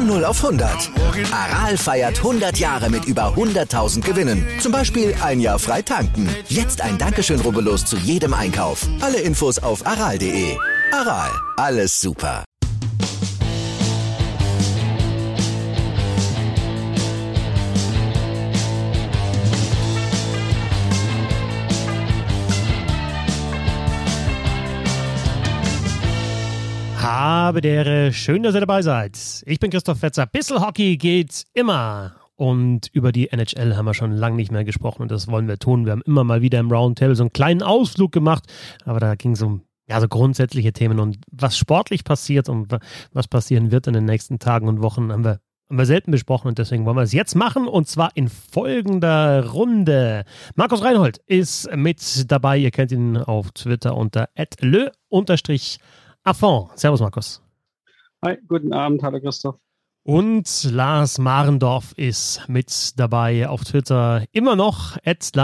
Von 0 auf 100. Aral feiert 100 Jahre mit über 100.000 Gewinnen. Zum Beispiel ein Jahr frei tanken. Jetzt ein Dankeschön, rubbellos zu jedem Einkauf. Alle Infos auf aral.de. Aral, alles super. Habe der Ehre, schön, dass ihr dabei seid. Ich bin Christoph Fetzer. Bissl Hockey geht immer. Und über die NHL haben wir schon lange nicht mehr gesprochen und das wollen wir tun. Wir haben immer mal wieder im Roundtable so einen kleinen Ausflug gemacht, aber da ging es um so grundsätzliche Themen und was sportlich passiert und was passieren wird in den nächsten Tagen und Wochen haben wir selten besprochen und deswegen wollen wir es jetzt machen und zwar in folgender Runde. Markus Reinhold ist mit dabei. Ihr kennt ihn auf Twitter unter @le_affon. Servus Markus. Hi, guten Abend, hallo Christoph. Und Lars Marendorf ist mit dabei auf Twitter. Immer noch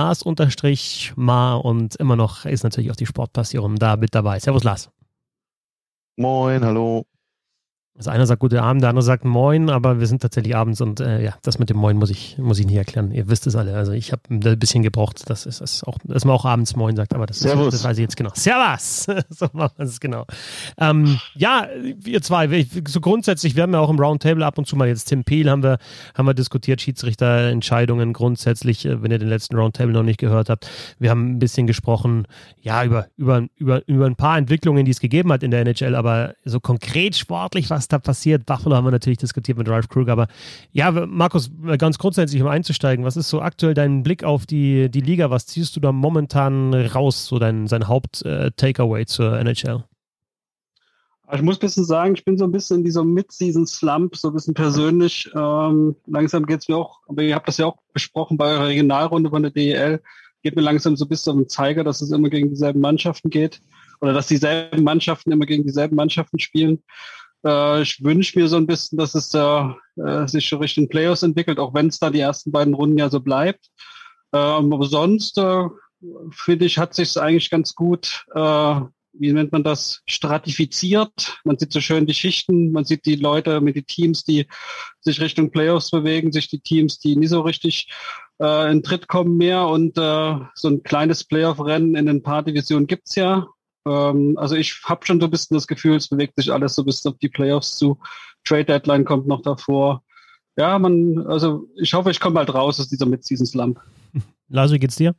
@Lars_Mar und immer noch ist natürlich auch die Sportpassion da mit dabei. Servus Lars. Moin, hallo. Also einer sagt guten Abend, der andere sagt Moin, aber wir sind tatsächlich abends und das mit dem Moin muss ich nicht erklären. Ihr wisst es alle. Also ich habe ein bisschen gebraucht, dass man auch abends Moin sagt, aber das weiß ich jetzt genau. Servus! So machen wir es genau. Wir zwei, so grundsätzlich, wir haben ja auch im Roundtable ab und zu mal jetzt Tim Peel haben wir diskutiert, Schiedsrichterentscheidungen grundsätzlich, wenn ihr den letzten Roundtable noch nicht gehört habt. Wir haben ein bisschen gesprochen, über ein paar Entwicklungen, die es gegeben hat in der NHL, aber so konkret sportlich, was da passiert. Buffalo haben wir natürlich diskutiert mit Ralph Krueger, aber ja, Markus, ganz grundsätzlich, um einzusteigen, was ist so aktuell dein Blick auf die Liga? Was ziehst du da momentan raus, so sein Haupt-Takeaway zur NHL? Ich muss ein bisschen sagen, ich bin so ein bisschen in dieser Mid-Season-Slump, so ein bisschen persönlich. Langsam geht's mir auch, aber ihr habt das ja auch besprochen bei eurer Regionalrunde von der DEL, geht mir langsam so ein bisschen auf den Zeiger, dass es immer gegen dieselben Mannschaften geht oder dass dieselben Mannschaften immer gegen dieselben Mannschaften spielen. Ich wünsche mir so ein bisschen, dass es sich schon Richtung Playoffs entwickelt, auch wenn es da die ersten beiden Runden ja so bleibt. Aber sonst, finde ich, hat sich es eigentlich ganz gut, wie nennt man das, stratifiziert. Man sieht so schön die Schichten, man sieht die Leute mit den Teams, die sich Richtung Playoffs bewegen, sich die Teams, die nie so richtig in Tritt kommen mehr. Und so ein kleines Playoff-Rennen in ein paar Divisionen gibt's ja. Also ich habe schon so ein bisschen das Gefühl, es bewegt sich alles so bis auf die Playoffs zu. Trade Deadline kommt noch davor. Ja, ich hoffe, ich komme bald raus aus dieser Mid-Season-Slump. Lars, wie geht's dir?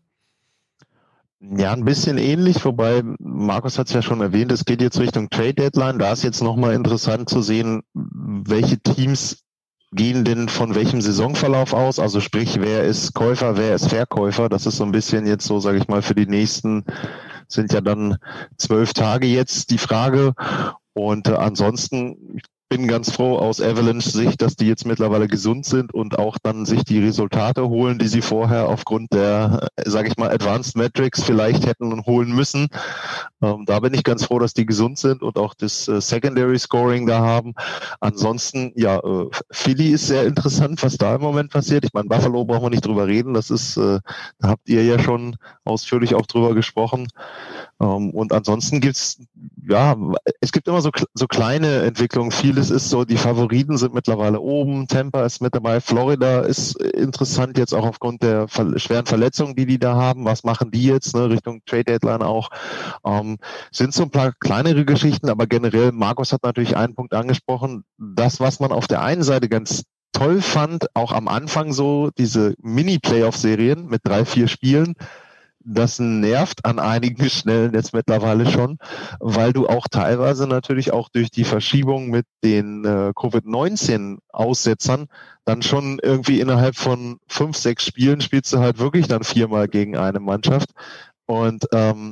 Ja, ein bisschen ähnlich, wobei Markus hat es ja schon erwähnt, es geht jetzt Richtung Trade Deadline. Da ist jetzt nochmal interessant zu sehen, welche Teams gehen denn von welchem Saisonverlauf aus? Also sprich, wer ist Käufer, wer ist Verkäufer? Das ist so ein bisschen jetzt so, sage ich mal, für die nächsten sind ja dann 12 Tage jetzt die Frage. Und ansonsten, ich bin ganz froh aus Avalanche-Sicht, dass die jetzt mittlerweile gesund sind und auch dann sich die Resultate holen, die sie vorher aufgrund der, sage ich mal, Advanced Metrics vielleicht hätten holen müssen. Da bin ich ganz froh, dass die gesund sind und auch das Secondary Scoring da haben. Ansonsten, Philly ist sehr interessant, was da im Moment passiert. Ich meine, Buffalo brauchen wir nicht drüber reden. Das ist, da habt ihr ja schon ausführlich auch drüber gesprochen. Und ansonsten es gibt immer so kleine Entwicklungen. Vieles ist so, die Favoriten sind mittlerweile oben. Tampa ist mit dabei. Florida ist interessant jetzt auch aufgrund der schweren Verletzungen, die da haben. Was machen die jetzt, ne, Richtung Trade Deadline auch? Sind so ein paar kleinere Geschichten, aber generell, Markus hat natürlich einen Punkt angesprochen. Das, was man auf der einen Seite ganz toll fand, auch am Anfang so, diese Mini-Playoff-Serien mit 3-4 Spielen, das nervt an einigen Stellen jetzt mittlerweile schon, weil du auch teilweise natürlich auch durch die Verschiebung mit den Covid-19-Aussetzern dann schon irgendwie innerhalb von 5-6 Spielen spielst du halt wirklich dann 4-mal gegen eine Mannschaft. Und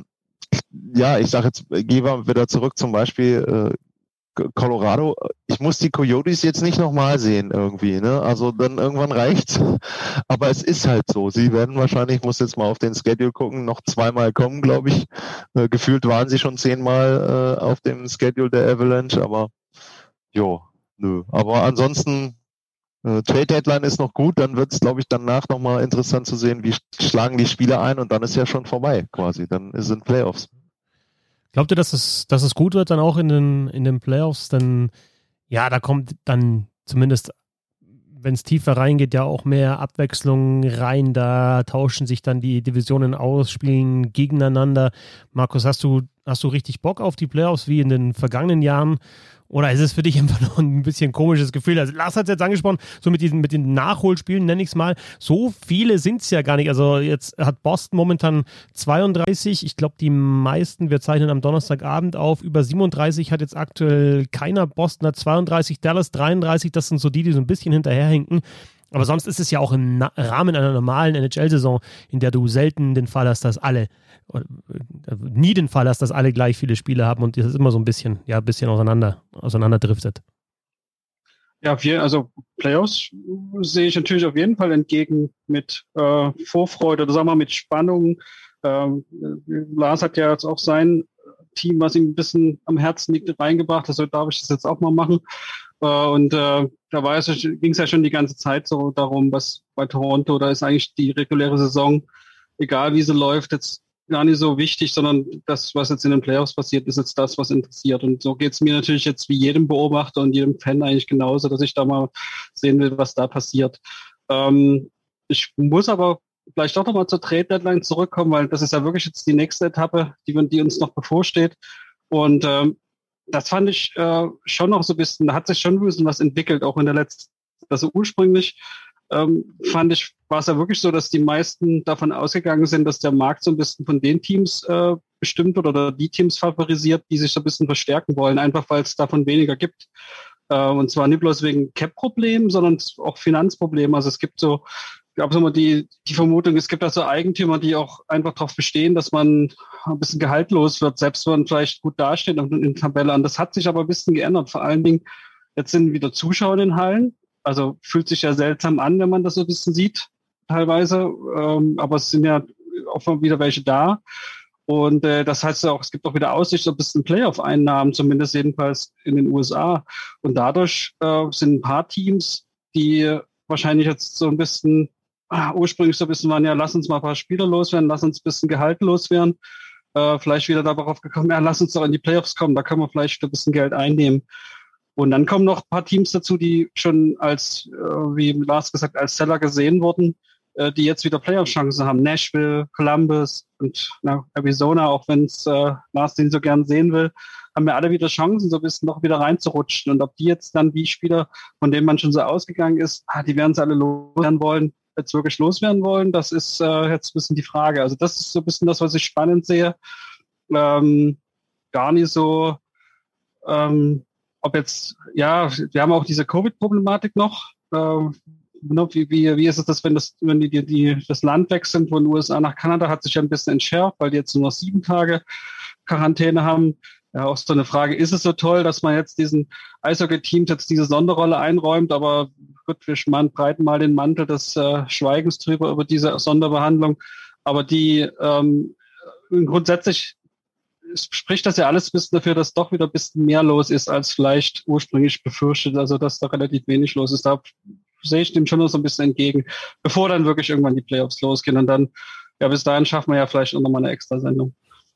ich sage jetzt, gehen wir wieder zurück zum Beispiel Colorado, ich muss die Coyotes jetzt nicht nochmal sehen irgendwie, ne? Also dann irgendwann reicht's. Aber es ist halt so. Sie werden wahrscheinlich, ich muss jetzt mal auf den Schedule gucken, noch 2-mal kommen, glaube ich. Gefühlt waren sie schon 10-mal auf dem Schedule der Avalanche, aber nö. Aber ansonsten Trade Deadline ist noch gut, dann wird es, glaube ich, danach nochmal interessant zu sehen, wie schlagen die Spieler ein und dann ist ja schon vorbei quasi. Dann sind Playoffs. Glaubt ihr, dass es gut wird dann auch in den Playoffs? Denn ja, da kommt dann zumindest wenn es tiefer reingeht, ja auch mehr Abwechslung rein. Da tauschen sich dann die Divisionen aus, spielen gegeneinander. Markus, hast du richtig Bock auf die Playoffs wie in den vergangenen Jahren? Oder ist es für dich einfach noch ein bisschen komisches Gefühl? Also Lars hat es jetzt angesprochen, so mit den Nachholspielen, nenne ich es mal. So viele sind es ja gar nicht. Also jetzt hat Boston momentan 32. Ich glaube, die meisten, wir zeichnen am Donnerstagabend auf, über 37 hat jetzt aktuell keiner. Boston hat 32, Dallas 33. Das sind so die so ein bisschen hinterherhinken. Aber sonst ist es ja auch im Rahmen einer normalen NHL-Saison, in der du selten den Fall hast, dass alle, nie den Fall hast, dass alle gleich viele Spiele haben und das ist immer so ein bisschen auseinanderdriftet. Ja, also Playoffs sehe ich natürlich auf jeden Fall entgegen mit Vorfreude oder sagen wir mal mit Spannung. Lars hat ja jetzt auch sein Team, was ihm ein bisschen am Herzen liegt, reingebracht. Also darf ich das jetzt auch mal machen. Da ging es ja schon die ganze Zeit so darum, was bei Toronto, da ist eigentlich die reguläre Saison, egal wie sie läuft, jetzt gar nicht so wichtig, sondern das, was jetzt in den Playoffs passiert, ist jetzt das, was interessiert. Und so geht's mir natürlich jetzt wie jedem Beobachter und jedem Fan eigentlich genauso, dass ich da mal sehen will, was da passiert. Ich muss aber vielleicht doch nochmal zur Trade-Deadline zurückkommen, weil das ist ja wirklich jetzt die nächste Etappe, die uns noch bevorsteht. Und das fand ich schon noch so ein bisschen, da hat sich schon ein bisschen was entwickelt, auch in der letzten, also ursprünglich fand ich, war es ja wirklich so, dass die meisten davon ausgegangen sind, dass der Markt so ein bisschen von den Teams bestimmt wird oder die Teams favorisiert, die sich so ein bisschen verstärken wollen, einfach weil es davon weniger gibt. Und zwar nicht bloß wegen Cap-Problemen, sondern auch Finanzproblemen. Also es gibt so, ich glaube so mal die Vermutung, es gibt da so Eigentümer, die auch einfach darauf bestehen, dass man ein bisschen gehaltlos wird, selbst wenn man vielleicht gut dasteht in der Tabelle. Und das hat sich aber ein bisschen geändert. Vor allen Dingen, jetzt sind wieder Zuschauer in den Hallen. Also fühlt sich ja seltsam an, wenn man das so ein bisschen sieht, teilweise. Aber es sind ja auch wieder welche da. Und das heißt ja auch, es gibt auch wieder Aussicht so ein bisschen Playoff-Einnahmen, zumindest jedenfalls in den USA. Und dadurch sind ein paar Teams, die wahrscheinlich jetzt so ein bisschen, ursprünglich so ein bisschen waren, ja, lass uns mal ein paar Spieler loswerden, lass uns ein bisschen Gehalt loswerden. Vielleicht wieder darauf gekommen, ja, lass uns doch in die Playoffs kommen, da können wir vielleicht ein bisschen Geld einnehmen. Und dann kommen noch ein paar Teams dazu, die schon als, wie Lars gesagt, als Seller gesehen wurden, die jetzt wieder Playoff-Chancen haben. Nashville, Columbus und Arizona, auch wenn es Lars den so gern sehen will, haben ja alle wieder Chancen, so ein bisschen noch wieder reinzurutschen. Und ob die jetzt dann die Spieler, von denen man schon so ausgegangen ist, die werden es alle loswerden wollen, jetzt wirklich loswerden wollen, das ist jetzt ein bisschen die Frage. Also das ist so ein bisschen das, was ich spannend sehe. Gar nicht so, ob jetzt, ja, wir haben auch diese Covid-Problematik noch. Wie ist es das, wenn die das Land wechseln von den USA nach Kanada, hat sich ja ein bisschen entschärft, weil die jetzt nur noch 7 Tage Quarantäne haben. Ja, auch so eine Frage, ist es so toll, dass man jetzt diesen Eishockey-Teams jetzt diese Sonderrolle einräumt, aber gut, wir breiten mal den Mantel des Schweigens drüber über diese Sonderbehandlung. Aber die grundsätzlich spricht das ja alles ein bisschen dafür, dass doch wieder ein bisschen mehr los ist, als vielleicht ursprünglich befürchtet, also dass da relativ wenig los ist. Da sehe ich dem schon noch so ein bisschen entgegen, bevor dann wirklich irgendwann die Playoffs losgehen. Und dann, ja, bis dahin schaffen wir ja vielleicht noch mal eine Extra-Sendung.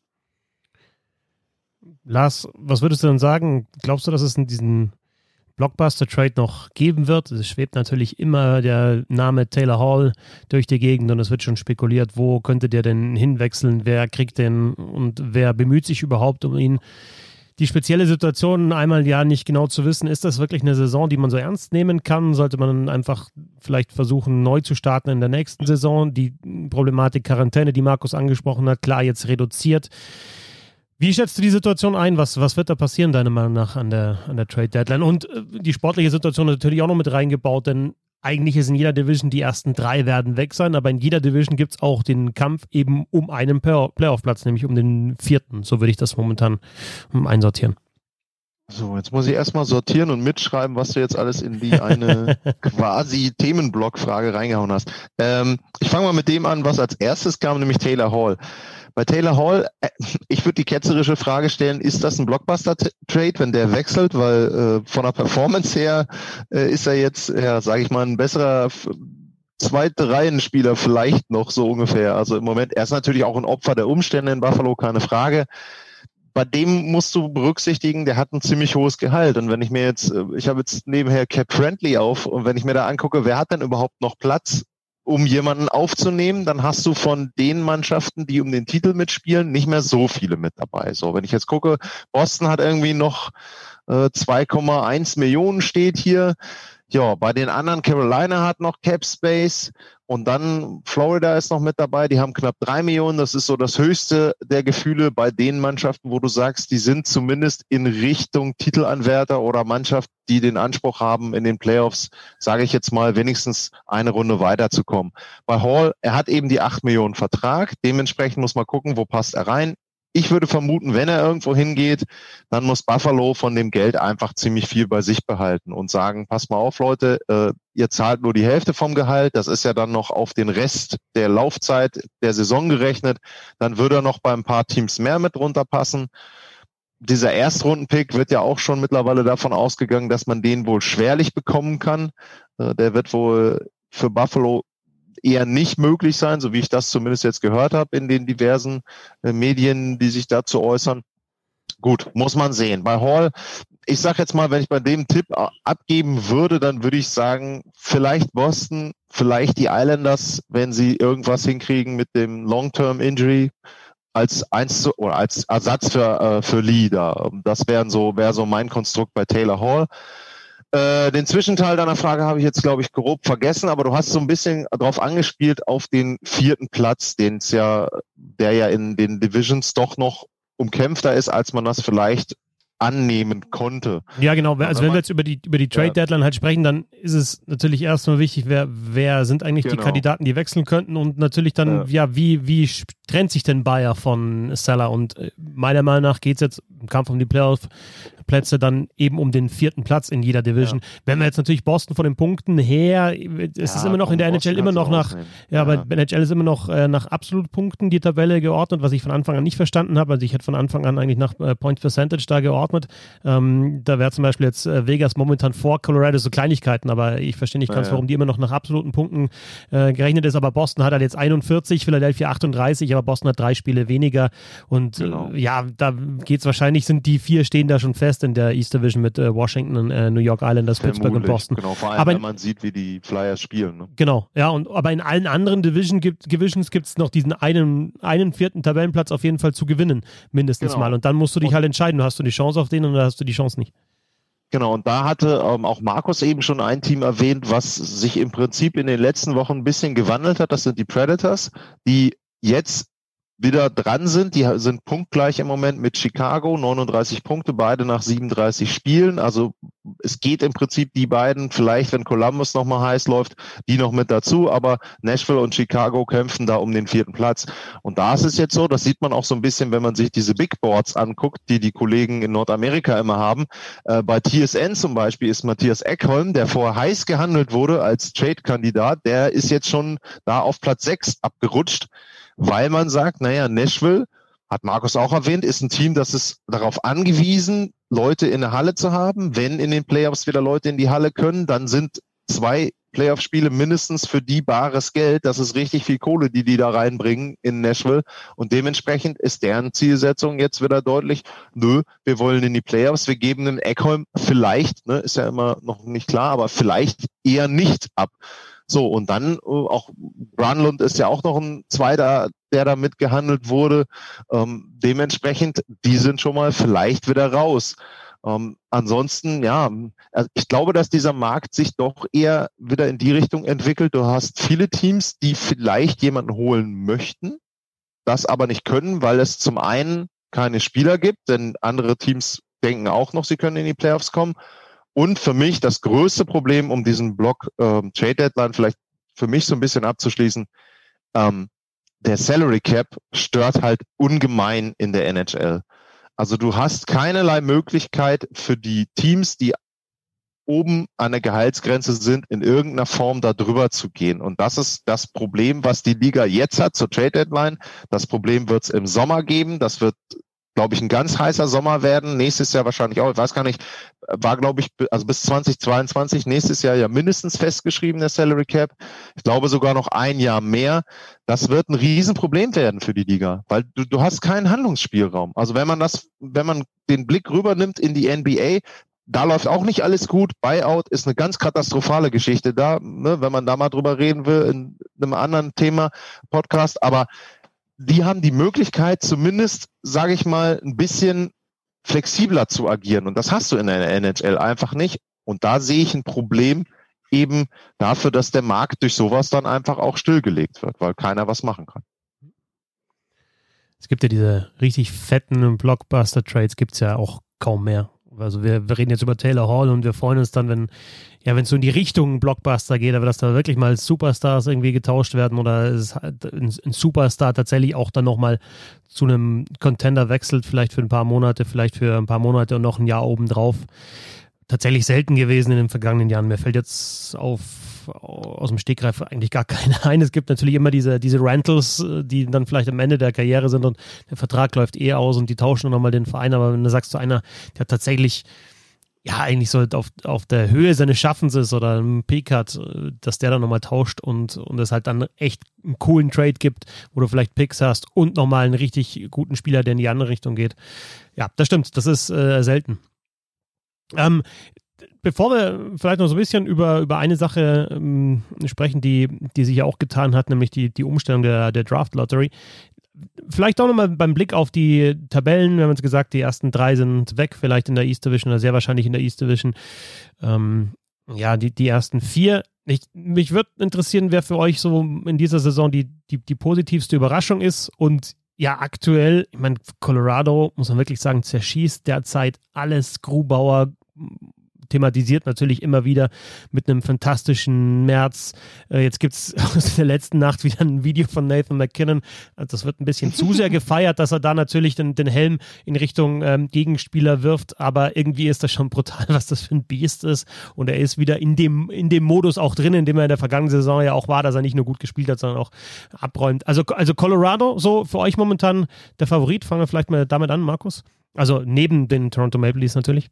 Lars, was würdest du denn sagen? Glaubst du, dass es in diesen Blockbuster-Trade noch geben wird? Es schwebt natürlich immer der Name Taylor Hall durch die Gegend und es wird schon spekuliert, wo könnte der denn hinwechseln, wer kriegt den und wer bemüht sich überhaupt um ihn. Die spezielle Situation, einmal ja nicht genau zu wissen, ist das wirklich eine Saison, die man so ernst nehmen kann? Sollte man einfach vielleicht versuchen, neu zu starten in der nächsten Saison? Die Problematik Quarantäne, die Markus angesprochen hat, klar jetzt reduziert. Wie schätzt du die Situation ein? Was wird da passieren, deiner Meinung nach, an der Trade-Deadline? Und die sportliche Situation natürlich auch noch mit reingebaut, denn eigentlich ist in jeder Division die ersten 3 werden weg sein, aber in jeder Division gibt es auch den Kampf eben um einen Playoff-Platz, nämlich um den 4. So würde ich das momentan einsortieren. So, jetzt muss ich erstmal sortieren und mitschreiben, was du jetzt alles in die eine quasi Themenblock-Frage reingehauen hast. Ich fange mal mit dem an, was als erstes kam, nämlich Taylor Hall. Bei Taylor Hall, ich würde die ketzerische Frage stellen, ist das ein Blockbuster-Trade, wenn der wechselt? Weil von der Performance her ist er jetzt, ja, sage ich mal, ein besserer zweite Reihenspieler vielleicht noch so ungefähr. Also im Moment, er ist natürlich auch ein Opfer der Umstände in Buffalo, keine Frage. bei dem musst du berücksichtigen, der hat ein ziemlich hohes Gehalt. Und wenn ich mir jetzt, ich habe jetzt nebenher Cap Friendly auf, und wenn ich mir da angucke, wer hat denn überhaupt noch Platz, um jemanden aufzunehmen, dann hast du von den Mannschaften, die um den Titel mitspielen, nicht mehr so viele mit dabei. So, wenn ich jetzt gucke, Boston hat irgendwie noch 2,1 Millionen steht hier. Ja, bei den anderen, Carolina hat noch Cap Space und dann Florida ist noch mit dabei, die haben knapp 3 Millionen. Das ist so das höchste der Gefühle bei den Mannschaften, wo du sagst, die sind zumindest in Richtung Titelanwärter oder Mannschaft, die den Anspruch haben, in den Playoffs, sage ich jetzt mal, wenigstens eine Runde weiterzukommen. Bei Hall, er hat eben die 8 Millionen Vertrag, dementsprechend muss man gucken, wo passt er rein. Ich würde vermuten, wenn er irgendwo hingeht, dann muss Buffalo von dem Geld einfach ziemlich viel bei sich behalten und sagen, pass mal auf, Leute, ihr zahlt nur die Hälfte vom Gehalt, das ist ja dann noch auf den Rest der Laufzeit der Saison gerechnet, dann würde er noch bei ein paar Teams mehr mit runterpassen. Dieser Erstrundenpick wird ja auch schon mittlerweile davon ausgegangen, dass man den wohl schwerlich bekommen kann. Der wird wohl für Buffalo eher nicht möglich sein, so wie ich das zumindest jetzt gehört habe in den diversen Medien, die sich dazu äußern. Gut, muss man sehen. Bei Hall, ich sage jetzt mal, wenn ich bei dem Tipp abgeben würde, dann würde ich sagen, vielleicht Boston, vielleicht die Islanders, wenn sie irgendwas hinkriegen mit dem Long-Term-Injury als Ersatz für Lee da. Das wäre so mein Konstrukt bei Taylor Hall. Den Zwischenteil deiner Frage habe ich jetzt, glaube ich, grob vergessen, aber du hast so ein bisschen drauf angespielt auf den 4. Platz, der ja in den Divisions doch noch umkämpfter ist, als man das vielleicht annehmen konnte. Ja, genau. Also wenn wir jetzt über die Trade-Deadline halt sprechen, dann ist es natürlich erstmal wichtig, wer sind eigentlich die Kandidaten, die wechseln könnten und natürlich dann, wie trennt sich denn Bayer von Seller? Und meiner Meinung nach geht es jetzt im Kampf um die Playoff-Plätze dann eben um den 4. Platz in jeder Division. Ja. Wenn wir jetzt natürlich Boston von den Punkten her, es ist immer noch in der NHL immer noch bei NHL ist immer noch nach Absolutpunkten die Tabelle geordnet, was ich von Anfang an nicht verstanden habe. Also ich hätte von Anfang an eigentlich nach Point Percentage da geordnet. Da wäre zum Beispiel jetzt Vegas momentan vor Colorado, so Kleinigkeiten, aber ich verstehe nicht ganz, warum die immer noch nach absoluten Punkten gerechnet ist. Aber Boston hat halt jetzt 41, Philadelphia 38, aber Boston hat 3 Spiele weniger. Und da geht's wahrscheinlich, die 4 stehen da schon fest in der East Division mit Washington, New York Islanders, Pittsburgh und Boston. Genau, vor allem, wenn man sieht, wie die Flyers spielen. Ne? Genau, ja, aber in allen anderen Divisions gibt es noch diesen einen 4. Tabellenplatz auf jeden Fall zu gewinnen, mindestens mal. Und dann musst du dich halt entscheiden, hast du die Chance auf den oder hast du die Chance nicht. Genau, und da hatte auch Markus eben schon ein Team erwähnt, was sich im Prinzip in den letzten Wochen ein bisschen gewandelt hat. Das sind die Predators, die jetzt wieder dran sind. Die sind punktgleich im Moment mit Chicago, 39 Punkte, beide nach 37 Spielen. Also es geht im Prinzip die beiden, vielleicht wenn Columbus nochmal heiß läuft, die noch mit dazu, aber Nashville und Chicago kämpfen da um den 4. Platz. Und da ist es jetzt so, das sieht man auch so ein bisschen, wenn man sich diese Big Boards anguckt, die Kollegen in Nordamerika immer haben. Bei TSN zum Beispiel ist Matthias Ekholm, der vorher heiß gehandelt wurde als Trade-Kandidat, der ist jetzt schon da auf Platz 6 abgerutscht, weil man sagt, Nashville, hat Markus auch erwähnt, ist ein Team, das ist darauf angewiesen, Leute in der Halle zu haben. Wenn in den Playoffs wieder Leute in die Halle können, dann sind 2 Playoff-Spiele mindestens für die bares Geld. Das ist richtig viel Kohle, die da reinbringen in Nashville. Und dementsprechend ist deren Zielsetzung jetzt wieder deutlich, wir wollen in die Playoffs, wir geben den Ekholm vielleicht, ist ja immer noch nicht klar, aber vielleicht eher nicht ab. So, und dann auch Granlund ist ja auch noch ein Zweiter, der da mitgehandelt wurde. Dementsprechend, die sind schon mal vielleicht wieder raus. Ansonsten, ich glaube, dass dieser Markt sich doch eher wieder in die Richtung entwickelt. Du hast viele Teams, die vielleicht jemanden holen möchten, das aber nicht können, weil es zum einen keine Spieler gibt, denn andere Teams denken auch noch, sie können in die Playoffs kommen. Und für mich das größte Problem, um diesen Block Trade Deadline vielleicht für mich so ein bisschen abzuschließen, der Salary Cap stört halt ungemein in der NHL. Also du hast keinerlei Möglichkeit für die Teams, die oben an der Gehaltsgrenze sind, in irgendeiner Form da drüber zu gehen. Und das ist das Problem, was die Liga jetzt hat zur Trade Deadline. Das Problem wird es im Sommer geben. Das wird glaube ich, ein ganz heißer Sommer werden. Nächstes Jahr wahrscheinlich auch. Ich weiß gar nicht, war, glaube ich, also bis 2022, nächstes Jahr ja mindestens festgeschrieben, der Salary Cap. Ich glaube sogar noch ein Jahr mehr. Das wird ein Riesenproblem werden für die Liga, weil du hast keinen Handlungsspielraum. Also wenn man den Blick rübernimmt in die NBA, da läuft auch nicht alles gut. Buyout ist eine ganz katastrophale Geschichte da, ne, wenn man da mal drüber reden will in einem anderen Thema, Podcast. Aber die haben die Möglichkeit, zumindest, sage ich mal, ein bisschen flexibler zu agieren. Und das hast du in der NHL einfach nicht. Und da sehe ich ein Problem eben dafür, dass der Markt durch sowas dann einfach auch stillgelegt wird, weil keiner was machen kann. Es gibt ja diese richtig fetten Blockbuster-Trades, gibt es ja auch kaum mehr. Also wir reden jetzt über Taylor Hall und wir freuen uns dann, wenn es so in die Richtung Blockbuster geht, aber dass da wirklich mal Superstars irgendwie getauscht werden oder es ein Superstar tatsächlich auch dann nochmal zu einem Contender wechselt, vielleicht für ein paar Monate und noch ein Jahr obendrauf. Tatsächlich selten gewesen in den vergangenen Jahren. Mir fällt jetzt aus dem Stegreif eigentlich gar keine ein. Es gibt natürlich immer diese Rentals, die dann vielleicht am Ende der Karriere sind und der Vertrag läuft aus und die tauschen dann nochmal den Verein. Aber wenn du sagst, so einer, der tatsächlich eigentlich so auf der Höhe seines Schaffens ist oder einen Peak hat, dass der dann nochmal tauscht und es halt dann echt einen coolen Trade gibt, wo du vielleicht Picks hast und nochmal einen richtig guten Spieler, der in die andere Richtung geht. Ja, das stimmt. Das ist selten. Bevor wir vielleicht noch so ein bisschen über eine Sache sprechen, die sich ja auch getan hat, nämlich die Umstellung der Draft Lottery. Vielleicht auch nochmal beim Blick auf die Tabellen. Wir haben uns gesagt, die ersten 3 sind weg, vielleicht in der East Division oder sehr wahrscheinlich in der East Division. Die ersten 4. Mich würde interessieren, wer für euch so in dieser Saison die positivste Überraschung ist. Und ja, aktuell, ich meine, Colorado, muss man wirklich sagen, zerschießt derzeit alles. Grubauer thematisiert natürlich immer wieder mit einem fantastischen März. Jetzt gibt es aus der letzten Nacht wieder ein Video von Nathan McKinnon. Das wird ein bisschen zu sehr gefeiert, dass er da natürlich den Helm in Richtung Gegenspieler wirft, aber irgendwie ist das schon brutal, was das für ein Biest ist. Und er ist wieder in dem Modus auch drin, in dem er in der vergangenen Saison ja auch war, dass er nicht nur gut gespielt hat, sondern auch abräumt. Also Colorado, so für euch momentan der Favorit. Fangen wir vielleicht mal damit an, Markus. Also neben den Toronto Maple Leafs natürlich.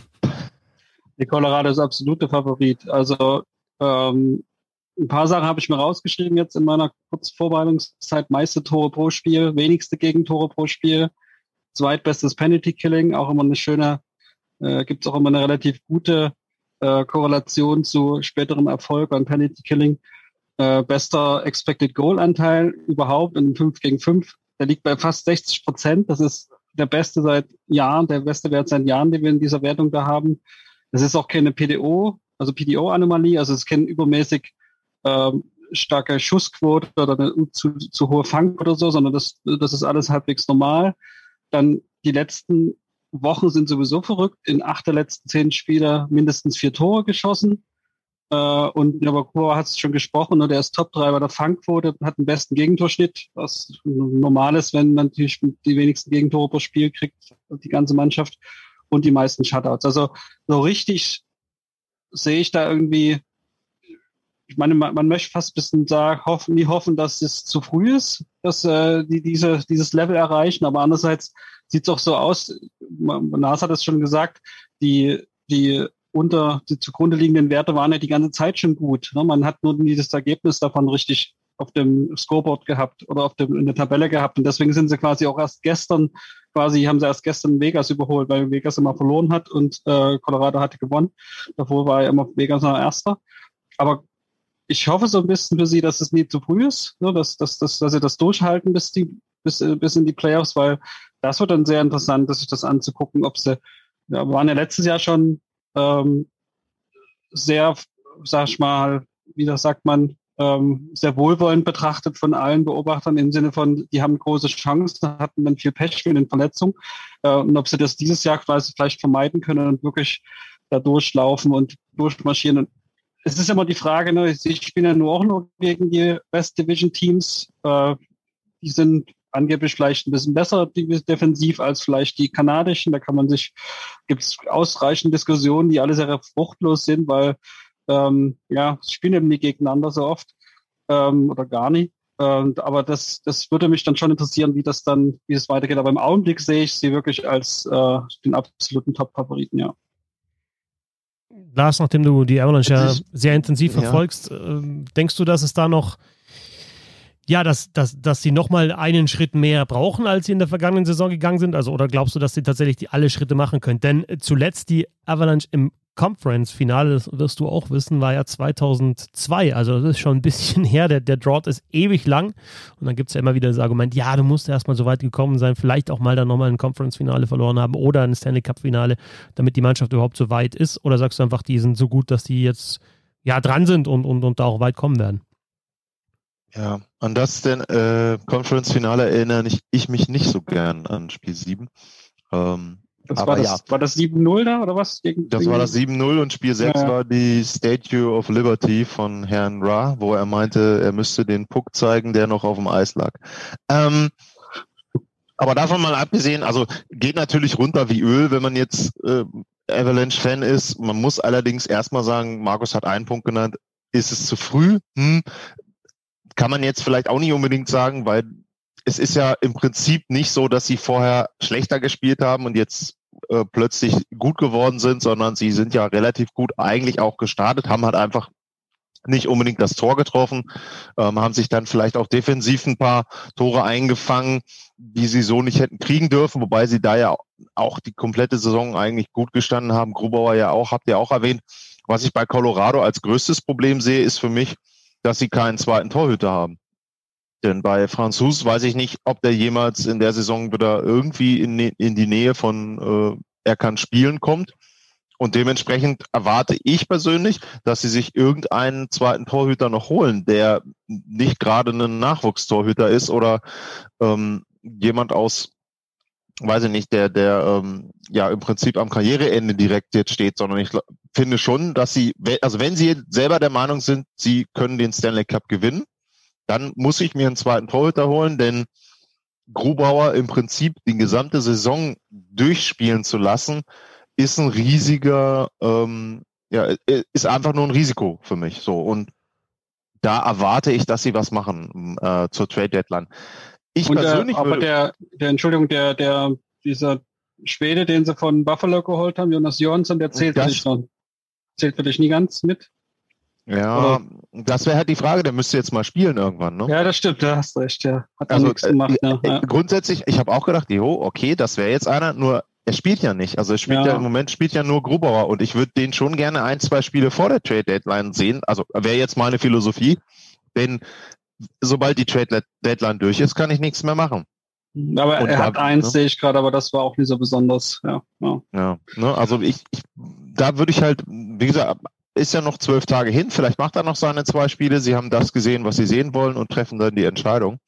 Die Colorado ist absolut der Favorit. Also ein paar Sachen habe ich mir rausgeschrieben jetzt in meiner kurzen Vorbereitungszeit. Meiste Tore pro Spiel, wenigste Gegentore pro Spiel, zweitbestes Penalty Killing, auch immer eine schöne, gibt es auch immer eine relativ gute Korrelation zu späterem Erfolg beim Penalty Killing. Bester Expected Goal Anteil überhaupt in 5 gegen 5. Der liegt bei fast 60%. Das ist der beste seit Jahren, der beste Wert seit Jahren, den wir in dieser Wertung da haben. Das ist auch keine PDO-Anomalie, also es ist keine übermäßig starke Schussquote oder eine zu hohe Fang oder so, sondern das ist alles halbwegs normal. Dann die letzten Wochen sind sowieso verrückt. In 8 der letzten 10 Spiele mindestens 4 Tore geschossen. Und Nabokova hat es schon gesprochen, der ist Top 3 bei der Fangquote, hat den besten Gegentorschnitt, was normal ist, wenn man natürlich die wenigsten Gegentore pro Spiel kriegt, die ganze Mannschaft. Und die meisten Shutouts. Also so richtig sehe ich da irgendwie, ich meine, man möchte fast ein bisschen hoffen, dass es zu früh ist, dass die dieses Level erreichen, aber andererseits sieht es auch so aus, Nas hat es schon gesagt, die zugrunde liegenden Werte waren ja die ganze Zeit schon gut. Ne? Man hat nur dieses Ergebnis davon richtig auf dem Scoreboard gehabt oder in der Tabelle gehabt. Und deswegen sind sie quasi auch haben sie erst gestern Vegas überholt, weil Vegas immer verloren hat und Colorado hatte gewonnen. Davor war ja immer Vegas noch Erster. Aber ich hoffe so ein bisschen für sie, dass es nie zu früh ist, ne? dass sie das durchhalten bis in die Playoffs, weil das wird dann sehr interessant, sich das anzugucken, ob sie, waren ja letztes Jahr schon sehr, sag ich mal, wie das sagt man, sehr wohlwollend betrachtet von allen Beobachtern im Sinne von, die haben große Chancen, hatten dann viel Pech mit den Verletzungen und ob sie das dieses Jahr quasi vielleicht vermeiden können und wirklich da durchlaufen und durchmarschieren. Und es ist immer die Frage, ne, ich spiele ja nur gegen die West Division Teams, die sind angeblich vielleicht ein bisschen besser defensiv als vielleicht die kanadischen, gibt es ausreichend Diskussionen, die alle sehr fruchtlos sind, weil spielen eben nie gegeneinander so oft oder gar nie. Aber das würde mich dann schon interessieren, wie es weitergeht. Aber im Augenblick sehe ich sie wirklich als den absoluten Top-Favoriten, ja. Lars, nachdem du die Avalanche ja sehr intensiv verfolgst, denkst du, dass es da noch, dass sie nochmal einen Schritt mehr brauchen, als sie in der vergangenen Saison gegangen sind? Also, oder glaubst du, dass sie tatsächlich alle Schritte machen können? Denn zuletzt die Avalanche im Conference-Finale, das wirst du auch wissen, war ja 2002. Also das ist schon ein bisschen her. Der Drought ist ewig lang. Und dann gibt es ja immer wieder das Argument, ja, du musst erstmal so weit gekommen sein, vielleicht auch mal dann nochmal ein Conference-Finale verloren haben oder ein Stanley Cup-Finale, damit die Mannschaft überhaupt so weit ist. Oder sagst du einfach, die sind so gut, dass die jetzt dran sind und da auch weit kommen werden? Ja, an das Conference-Finale erinnere ich mich nicht so gern an Spiel 7. War das 7-0 da oder was? Das war das 7-0 und Spiel 6 war die Statue of Liberty von Herrn Ra, wo er meinte, er müsste den Puck zeigen, der noch auf dem Eis lag. Aber davon mal abgesehen, also geht natürlich runter wie Öl, wenn man jetzt Avalanche-Fan ist. Man muss allerdings erstmal sagen, Markus hat einen Punkt genannt, ist es zu früh? Kann man jetzt vielleicht auch nicht unbedingt sagen, weil es ist ja im Prinzip nicht so, dass sie vorher schlechter gespielt haben und jetzt plötzlich gut geworden sind, sondern sie sind ja relativ gut eigentlich auch gestartet, haben halt einfach nicht unbedingt das Tor getroffen, haben sich dann vielleicht auch defensiv ein paar Tore eingefangen, die sie so nicht hätten kriegen dürfen, wobei sie da ja auch die komplette Saison eigentlich gut gestanden haben. Grubauer ja auch, habt ihr auch erwähnt. Was ich bei Colorado als größtes Problem sehe, ist für mich, dass sie keinen zweiten Torhüter haben. Denn bei Franzous weiß ich nicht, ob der jemals in der Saison wieder irgendwie in die Nähe von er kann spielen kommt. Und dementsprechend erwarte ich persönlich, dass sie sich irgendeinen zweiten Torhüter noch holen, der nicht gerade ein Nachwuchstorhüter ist oder jemand aus, weiß ich nicht, der im Prinzip am Karriereende direkt jetzt steht, sondern ich finde schon, dass sie, also wenn sie selber der Meinung sind, sie können den Stanley Cup gewinnen, dann muss ich mir einen zweiten Torhüter holen, denn Grubauer im Prinzip die gesamte Saison durchspielen zu lassen, ist ein riesiger, ist einfach nur ein Risiko für mich. So, und da erwarte ich, dass sie was machen zur Trade Deadline. Dieser Schwede, den sie von Buffalo geholt haben, Jonas Johansson, der zählt für dich nie ganz mit. Ja, das wäre halt die Frage, der müsste jetzt mal spielen irgendwann, ne? Ja, das stimmt, da hast recht, ja. Hat also nichts gemacht, ja. Grundsätzlich, ich habe auch gedacht, okay, das wäre jetzt einer, nur er spielt ja nicht. Also im Moment spielt ja nur Grubauer und ich würde den schon gerne 1-2 Spiele vor der Trade Deadline sehen. Also wäre jetzt meine Philosophie, denn sobald die Trade Deadline durch ist, kann ich nichts mehr machen. Aber und er hat eins, sehe ich gerade, aber das war auch nicht so besonders, ja. Ja, ne, also da würde ich halt, wie gesagt, ist ja noch 12 Tage hin, vielleicht macht er noch seine 2 Spiele, sie haben das gesehen, was sie sehen wollen und treffen dann die Entscheidung.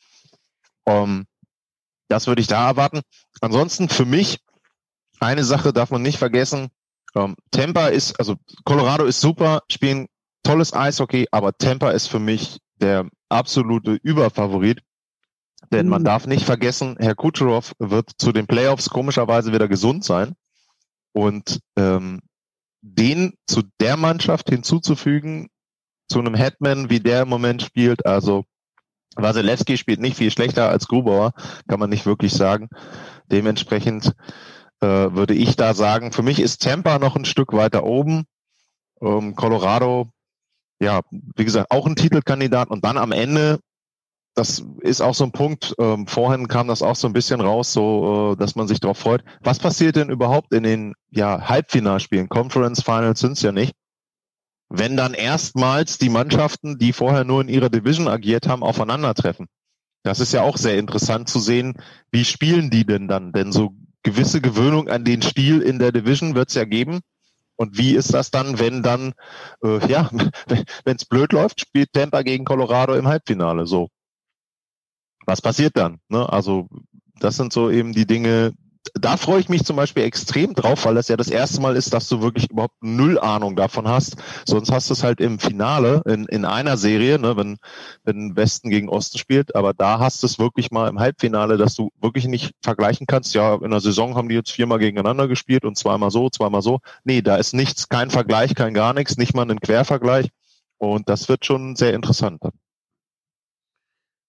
Das würde ich da erwarten. Ansonsten für mich, eine Sache darf man nicht vergessen, Colorado ist super, spielen tolles Eishockey, aber Tampa ist für mich der absolute Überfavorit, denn man darf nicht vergessen, Herr Kucherov wird zu den Playoffs komischerweise wieder gesund sein und den zu der Mannschaft hinzuzufügen, zu einem Headman, wie der im Moment spielt, also Wasilewski spielt nicht viel schlechter als Grubauer, kann man nicht wirklich sagen. Dementsprechend würde ich da sagen, für mich ist Tampa noch ein Stück weiter oben. Colorado, ja, wie gesagt, auch ein Titelkandidat und dann am Ende, das ist auch so ein Punkt, vorhin kam das auch so ein bisschen raus, so dass man sich darauf freut. Was passiert denn überhaupt in den Halbfinalspielen? Conference Finals sind es ja nicht. Wenn dann erstmals die Mannschaften, die vorher nur in ihrer Division agiert haben, aufeinandertreffen. Das ist ja auch sehr interessant zu sehen, wie spielen die denn dann? Denn so gewisse Gewöhnung an den Stil in der Division wird es ja geben. Und wie ist das dann, wenn dann, wenn es blöd läuft, spielt Tampa gegen Colorado im Halbfinale so? Was passiert dann? Ne? Also das sind so eben die Dinge, da freue ich mich zum Beispiel extrem drauf, weil das ja das erste Mal ist, dass du wirklich überhaupt null Ahnung davon hast. Sonst hast du es halt im Finale, in einer Serie, ne, wenn Westen gegen Osten spielt, aber da hast du es wirklich mal im Halbfinale, dass du wirklich nicht vergleichen kannst. Ja, in der Saison haben die jetzt 4-mal gegeneinander gespielt und zweimal so, zweimal so. Nee, da ist nichts, kein Vergleich, kein gar nichts, nicht mal ein Quervergleich. Und das wird schon sehr interessant dann.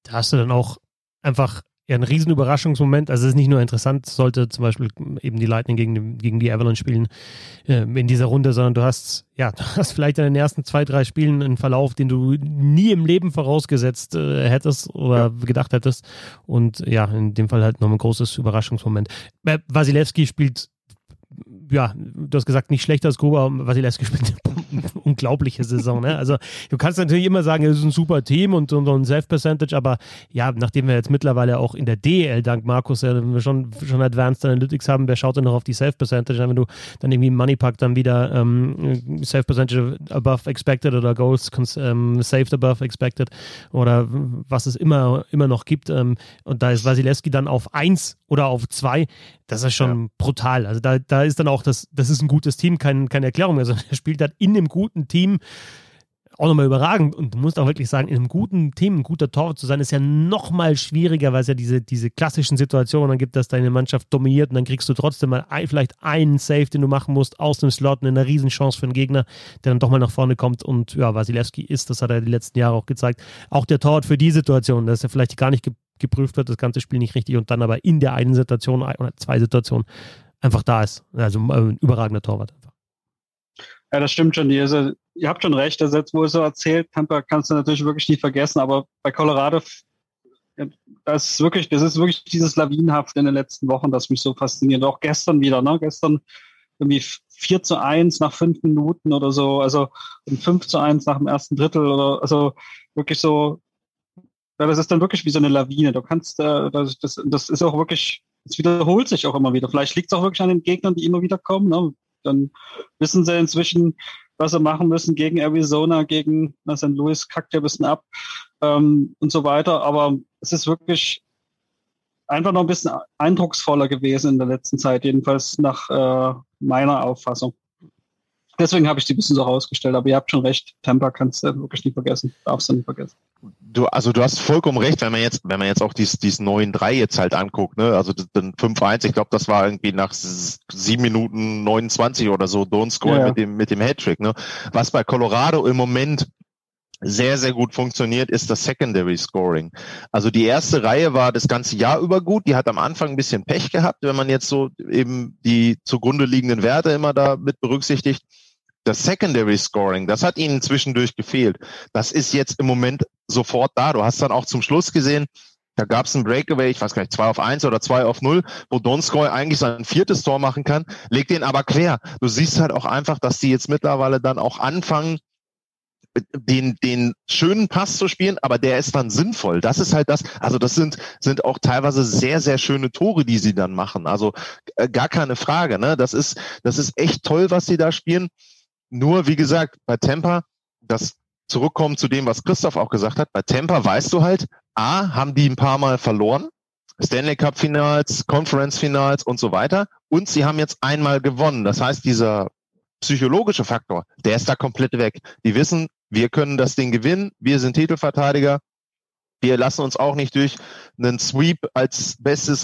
Da hast du dann auch einfach ein riesen Überraschungsmoment. Also es ist nicht nur interessant, sollte zum Beispiel eben die Lightning gegen die Avalanche spielen in dieser Runde, sondern du hast vielleicht in den ersten 2, 3 Spielen einen Verlauf, den du nie im Leben vorausgesetzt hättest oder gedacht hättest. Und ja, in dem Fall halt noch ein großes Überraschungsmoment. Wasilewski spielt, ja, du hast gesagt, nicht schlechter als Gruber, aber Wasilewski spielt eine unglaubliche Saison. Ne? Also du kannst natürlich immer sagen, es ist ein super Team und ein Save-Percentage, aber ja, nachdem wir jetzt mittlerweile auch in der DEL dank Markus schon Advanced Analytics haben, wer schaut denn noch auf die Save-Percentage? Wenn du dann irgendwie im Moneypack dann wieder Save-Percentage above expected oder Goals saved above expected oder was es immer noch gibt und da ist Wasilewski dann auf 1 oder auf 2, das ist schon brutal. Also da ist dann auch, das ist ein gutes Team, keine Erklärung mehr, sondern er spielt dann in einem guten Team auch nochmal überragend und du musst auch wirklich sagen, in einem guten Team ein guter Torwart zu sein, ist ja nochmal schwieriger, weil es ja diese klassischen Situationen dann gibt, dass deine Mannschaft dominiert und dann kriegst du trotzdem mal vielleicht einen Save, den du machen musst, aus dem Slot, eine Riesenchance für den Gegner, der dann doch mal nach vorne kommt und ja, Wasilewski das hat er die letzten Jahre auch gezeigt, auch der Torwart für die Situation, dass er vielleicht gar nicht geprüft wird, das ganze Spiel nicht richtig und dann aber in der einen Situation oder 2 Situationen einfach da ist. Also ein überragender Torwart einfach. Ja, das stimmt schon. Ihr habt schon recht, das jetzt, wo es so erzählt, Tampa kannst du natürlich wirklich nicht vergessen, aber bei Colorado, das ist wirklich dieses Lawinenhaft in den letzten Wochen, das mich so fasziniert. Auch gestern wieder, ne? Gestern irgendwie 4-1 nach 5 Minuten oder so, also 5-1 nach dem ersten Drittel oder, also wirklich so, ja, das ist dann wirklich wie so eine Lawine. Du kannst, das ist auch wirklich, es wiederholt sich auch immer wieder. Vielleicht liegt es auch wirklich an den Gegnern, die immer wieder kommen. Ne? Dann wissen sie inzwischen, was sie machen müssen gegen Arizona, gegen St. Louis, kackt ja ein bisschen ab und so weiter. Aber es ist wirklich einfach noch ein bisschen eindrucksvoller gewesen in der letzten Zeit, jedenfalls nach meiner Auffassung. Deswegen habe ich die ein bisschen so rausgestellt, aber ihr habt schon recht, Tampa kannst du wirklich nicht vergessen, darfst du nicht vergessen. Du hast vollkommen recht, wenn man jetzt auch dies 9-3 jetzt halt anguckt, ne, also den 5-1, ich glaube, das war irgendwie nach 7 Minuten 29 oder so, Don't Score mit dem Hattrick, ne. Was bei Colorado im Moment sehr, sehr gut funktioniert, ist das Secondary Scoring. Also die erste Reihe war das ganze Jahr über gut, die hat am Anfang ein bisschen Pech gehabt, wenn man jetzt so eben die zugrunde liegenden Werte immer da mit berücksichtigt. Das Secondary Scoring, das hat ihnen zwischendurch gefehlt. Das ist jetzt im Moment sofort da. Du hast dann auch zum Schluss gesehen, da gab es ein Breakaway, ich weiß gar nicht, 2-1 oder 2-0, wo Donskoy eigentlich sein 4. Tor machen kann, legt den aber quer. Du siehst halt auch einfach, dass die jetzt mittlerweile dann auch anfangen, den schönen Pass zu spielen, aber der ist dann sinnvoll. Das ist halt das, also das sind auch teilweise sehr, sehr schöne Tore, die sie dann machen. Also gar keine Frage, ne? Das ist echt toll, was sie da spielen. Nur, wie gesagt, bei Tampa, das zurückkommen zu dem, was Christoph auch gesagt hat, bei Tampa weißt du halt, haben die ein paar Mal verloren, Stanley Cup Finals, Conference Finals und so weiter, und sie haben jetzt einmal gewonnen. Das heißt, dieser psychologische Faktor, der ist da komplett weg. Die wissen, wir können das Ding gewinnen, wir sind Titelverteidiger, wir lassen uns auch nicht durch einen Sweep als bestes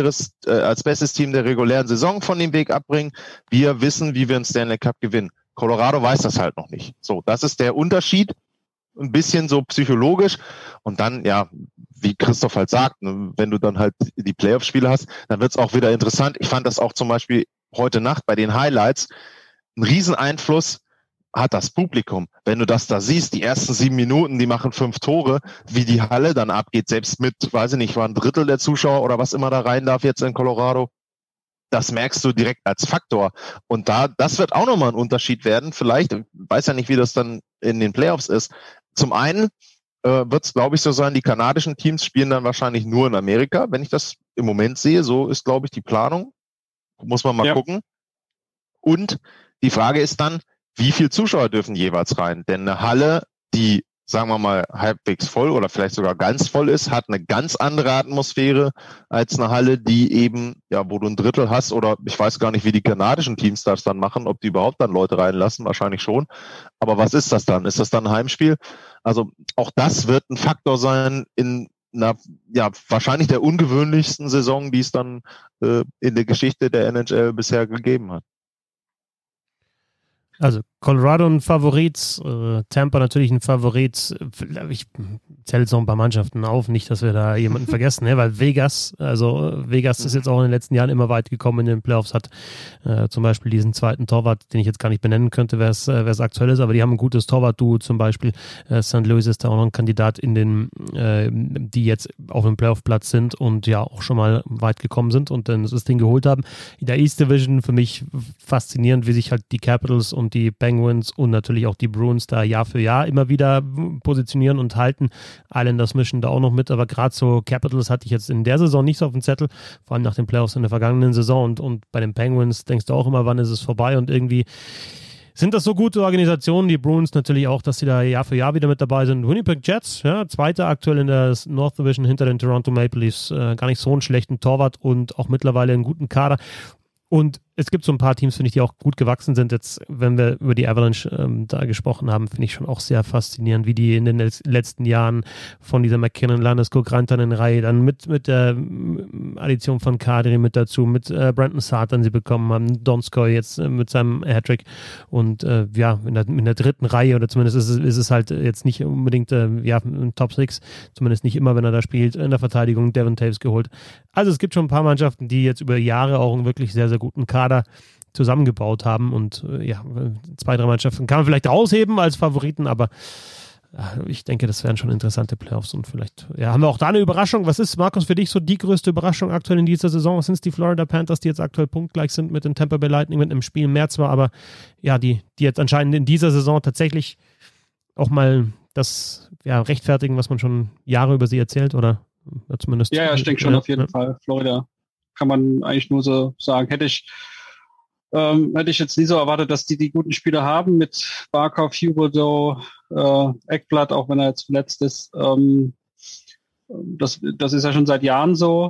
Team der regulären Saison von dem Weg abbringen. Wir wissen, wie wir einen Stanley Cup gewinnen. Colorado weiß das halt noch nicht. So, das ist der Unterschied, ein bisschen so psychologisch. Und dann, ja, wie Christoph halt sagt, wenn du dann halt die Playoff-Spiele hast, dann wird's auch wieder interessant. Ich fand das auch zum Beispiel heute Nacht bei den Highlights, einen riesen Einfluss hat das Publikum. Wenn du das da siehst, die ersten 7 Minuten, die machen 5 Tore, wie die Halle dann abgeht, selbst mit, weiß ich nicht, war 1/3 der Zuschauer oder was immer da rein darf jetzt in Colorado, das merkst du direkt als Faktor. Und das wird auch nochmal ein Unterschied werden. Vielleicht, ich weiß ja nicht, wie das dann in den Playoffs ist. Zum einen wird es, glaube ich, so sein, die kanadischen Teams spielen dann wahrscheinlich nur in Amerika, wenn ich das im Moment sehe. So ist, glaube ich, die Planung. Muss man mal gucken. Und die Frage ist dann, wie viele Zuschauer dürfen jeweils rein? Denn eine Halle, die, sagen wir mal, halbwegs voll oder vielleicht sogar ganz voll ist, hat eine ganz andere Atmosphäre als eine Halle, die eben, ja, wo du 1/3 hast, oder ich weiß gar nicht, wie die kanadischen Teams das dann machen, ob die überhaupt dann Leute reinlassen, wahrscheinlich schon. Aber was ist das dann? Ist das dann ein Heimspiel? Also auch das wird ein Faktor sein in einer, ja, wahrscheinlich der ungewöhnlichsten Saison, die es dann in der Geschichte der NHL bisher gegeben hat. Also Colorado ein Favorit, Tampa natürlich ein Favorit. Ich zähle jetzt noch ein paar Mannschaften auf, nicht, dass wir da jemanden vergessen, ne? Weil Vegas ist jetzt auch in den letzten Jahren immer weit gekommen in den Playoffs, hat zum Beispiel diesen zweiten Torwart, den ich jetzt gar nicht benennen könnte, wer es aktuell ist, aber die haben ein gutes Torwart-Duo zum Beispiel. St. Louis ist da auch noch ein Kandidat die jetzt auf dem Playoff-Platz sind und ja auch schon mal weit gekommen sind und dann das Ding geholt haben. In der East Division für mich faszinierend, wie sich halt die Capitals und die Penguins und natürlich auch die Bruins da Jahr für Jahr immer wieder positionieren und halten. Islanders mischen da auch noch mit, aber gerade so Capitals hatte ich jetzt in der Saison nicht so auf dem Zettel, vor allem nach den Playoffs in der vergangenen Saison und bei den Penguins denkst du auch immer, wann ist es vorbei und irgendwie sind das so gute Organisationen, die Bruins natürlich auch, dass sie da Jahr für Jahr wieder mit dabei sind. Winnipeg Jets, ja, Zweiter aktuell in der North Division hinter den Toronto Maple Leafs, gar nicht so einen schlechten Torwart und auch mittlerweile einen guten Kader. Und es gibt so ein paar Teams, finde ich, die auch gut gewachsen sind. Jetzt, wenn wir über die Avalanche da gesprochen haben, finde ich schon auch sehr faszinierend, wie die in den letzten Jahren von dieser McKinnon, Landeskog, Rantanen-Reihe dann mit der Addition von Kadri mit dazu, mit Brandon Saad dann sie bekommen haben, Donskoy jetzt mit seinem Hattrick und in der dritten Reihe oder zumindest ist es halt jetzt nicht unbedingt ein Top 6, zumindest nicht immer, wenn er da spielt, in der Verteidigung Devon Toews geholt. Also es gibt schon ein paar Mannschaften, die jetzt über Jahre auch einen wirklich sehr, sehr guten Kader zusammengebaut haben und 2, 3 Mannschaften kann man vielleicht rausheben als Favoriten, aber ich denke, das wären schon interessante Playoffs und vielleicht haben wir auch da eine Überraschung. Was ist, Markus, für dich so die größte Überraschung aktuell in dieser Saison? Sind es die Florida Panthers, die jetzt aktuell punktgleich sind mit den Tampa Bay Lightning, mit einem Spiel mehr zwar, aber ja, die jetzt anscheinend in dieser Saison tatsächlich auch mal das rechtfertigen, was man schon Jahre über sie erzählt oder zumindest. Ja, ich denke schon auf jeden Fall. Florida kann man eigentlich nur so sagen. Hätte ich jetzt nie so erwartet, dass die guten Spieler haben mit Barkov, Huberdeau, Ekblad, auch wenn er jetzt verletzt ist. Das ist ja schon seit Jahren so.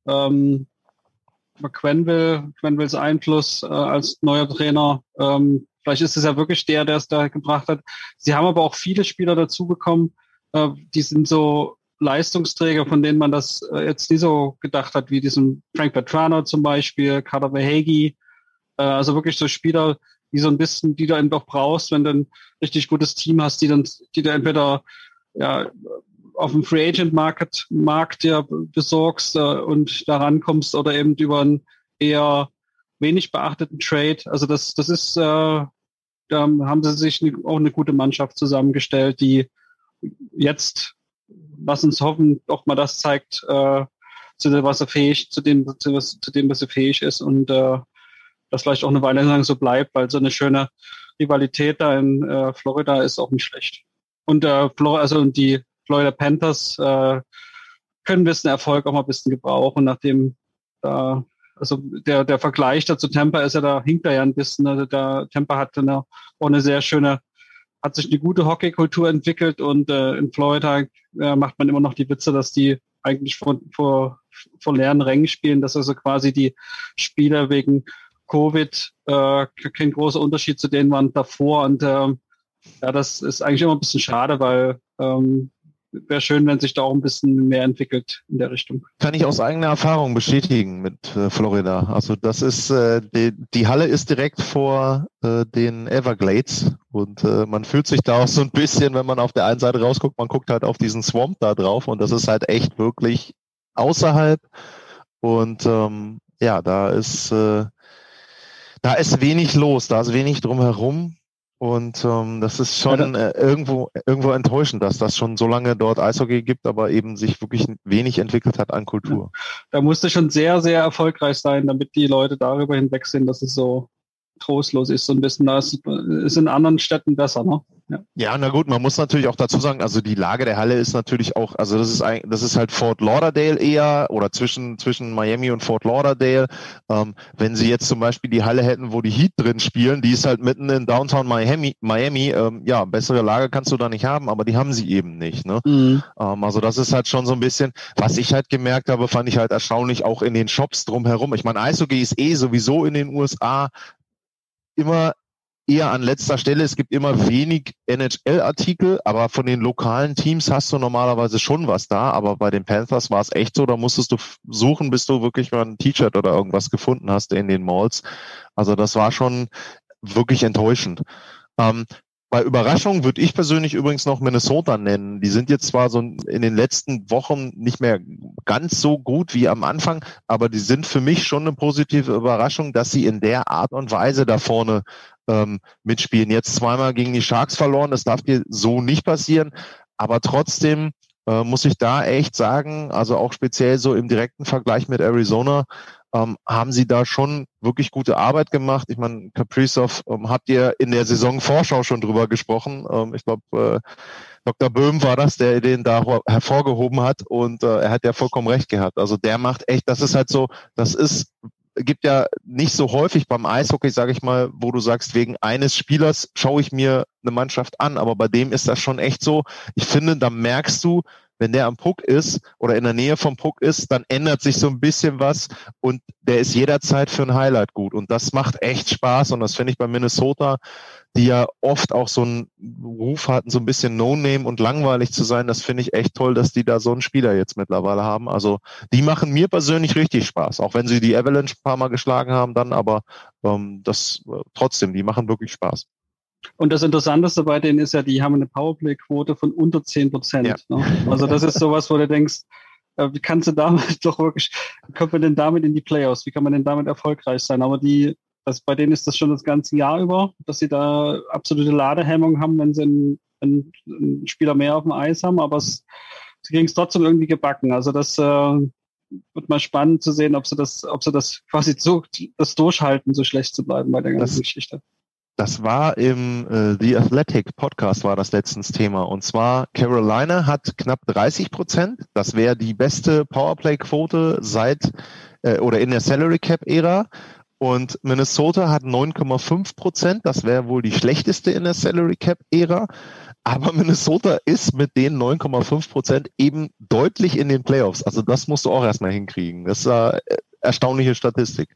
Quenneville's Einfluss als neuer Trainer, vielleicht ist es ja wirklich der es da gebracht hat. Sie haben aber auch viele Spieler dazu bekommen, die sind so Leistungsträger, von denen man das jetzt nie so gedacht hat, wie diesen Frank Bertrano zum Beispiel, Carter Verhaeghe, also wirklich so Spieler, die so ein bisschen, die du eben doch brauchst, wenn du ein richtig gutes Team hast, die du entweder auf dem Free Agent Markt besorgst und da rankommst oder eben über einen eher wenig beachteten Trade. Also das ist, da haben sie sich auch eine gute Mannschaft zusammengestellt, die jetzt, lass uns hoffen, auch mal das zeigt, zu dem, was sie fähig ist und das vielleicht auch eine Weile lang so bleibt, weil so eine schöne Rivalität da in Florida ist auch nicht schlecht. Und die Florida Panthers können ein bisschen Erfolg auch mal ein bisschen gebrauchen, nachdem also der Vergleich da zu Tampa ist da hinkt er ja ein bisschen. Also Tampa hat auch eine sehr schöne, hat sich eine gute Hockeykultur entwickelt und in Florida macht man immer noch die Witze, dass die eigentlich vor leeren Rängen spielen, dass also quasi die Spieler wegen Covid kein großer Unterschied zu denen waren davor und das ist eigentlich immer ein bisschen schade, weil wäre schön, wenn sich da auch ein bisschen mehr entwickelt in der Richtung. Kann ich aus eigener Erfahrung bestätigen mit Florida. Also das ist die Halle ist direkt vor den Everglades und man fühlt sich da auch so ein bisschen, wenn man auf der einen Seite rausguckt, man guckt halt auf diesen Swamp da drauf und das ist halt echt wirklich außerhalb und da ist wenig los, da ist wenig drumherum. Und das ist schon irgendwo enttäuschend, dass das schon so lange dort Eishockey gibt, aber eben sich wirklich wenig entwickelt hat an Kultur. Da musste schon sehr, sehr erfolgreich sein, damit die Leute darüber hinweg sind, dass es so trostlos ist. So ein bisschen, das ist in anderen Städten besser, ne? Ja, na gut, man muss natürlich auch dazu sagen, also die Lage der Halle ist natürlich auch, also das ist halt Fort Lauderdale eher oder zwischen Miami und Fort Lauderdale. Wenn sie jetzt zum Beispiel die Halle hätten, wo die Heat drin spielen, die ist halt mitten in Downtown Miami, bessere Lage kannst du da nicht haben, aber die haben sie eben nicht, ne? Mhm. Also das ist halt schon so ein bisschen, was ich halt gemerkt habe, fand ich halt erstaunlich auch in den Shops drumherum. Ich meine, Eishockey ist sowieso in den USA immer eher an letzter Stelle. Es gibt immer wenig NHL-Artikel, aber von den lokalen Teams hast du normalerweise schon was da. Aber bei den Panthers war es echt so, da musstest du suchen, bis du wirklich mal ein T-Shirt oder irgendwas gefunden hast in den Malls. Also das war schon wirklich enttäuschend. Bei Überraschungen würde ich persönlich übrigens noch Minnesota nennen. Die sind jetzt zwar so in den letzten Wochen nicht mehr ganz so gut wie am Anfang, aber die sind für mich schon eine positive Überraschung, dass sie in der Art und Weise da vorne mitspielen. Jetzt zweimal gegen die Sharks verloren, das darf dir so nicht passieren, aber trotzdem muss ich da echt sagen, also auch speziell so im direkten Vergleich mit Arizona, haben sie da schon wirklich gute Arbeit gemacht. Ich meine, Kaprizov habt ihr in der Saisonvorschau schon drüber gesprochen. Ich glaube, Dr. Böhm war das, der den da hervorgehoben hat und er hat ja vollkommen recht gehabt. Also der macht echt, das ist halt so, gibt ja nicht so häufig beim Eishockey, sage ich mal, wo du sagst, wegen eines Spielers schaue ich mir eine Mannschaft an, aber bei dem ist das schon echt so. Ich finde, da merkst du, wenn der am Puck ist oder in der Nähe vom Puck ist, dann ändert sich so ein bisschen was und der ist jederzeit für ein Highlight gut und das macht echt Spaß und das finde ich bei Minnesota, die ja oft auch so einen Ruf hatten, so ein bisschen No-Name und langweilig zu sein, das finde ich echt toll, dass die da so einen Spieler jetzt mittlerweile haben. Also die machen mir persönlich richtig Spaß, auch wenn sie die Avalanche ein paar Mal geschlagen haben dann, aber trotzdem, die machen wirklich Spaß. Und das Interessanteste bei denen ist ja, die haben eine Powerplay-Quote von unter 10%. Ja. Ne? Also das ist sowas, wo du denkst, wie kannst du damit doch wirklich, wie kommt man denn damit in die Playoffs? Wie kann man denn damit erfolgreich sein? Aber bei denen ist das schon das ganze Jahr über, dass sie da absolute Ladehemmung haben, wenn sie einen Spieler mehr auf dem Eis haben, aber sie kriegen es trotzdem irgendwie gebacken. Also das wird mal spannend zu sehen, ob sie das quasi das durchhalten, so schlecht zu bleiben bei der ganzen Geschichte. Das war im The Athletic Podcast war das letztens Thema. Und zwar Carolina hat knapp 30%. Das wäre die beste Powerplay-Quote oder in der Salary Cap-Ära. Und Minnesota hat 9,5%. Das wäre wohl die schlechteste in der Salary Cap-Ära. Aber Minnesota ist mit den 9,5% eben deutlich in den Playoffs. Also das musst du auch erstmal hinkriegen. Das ist eine erstaunliche Statistik.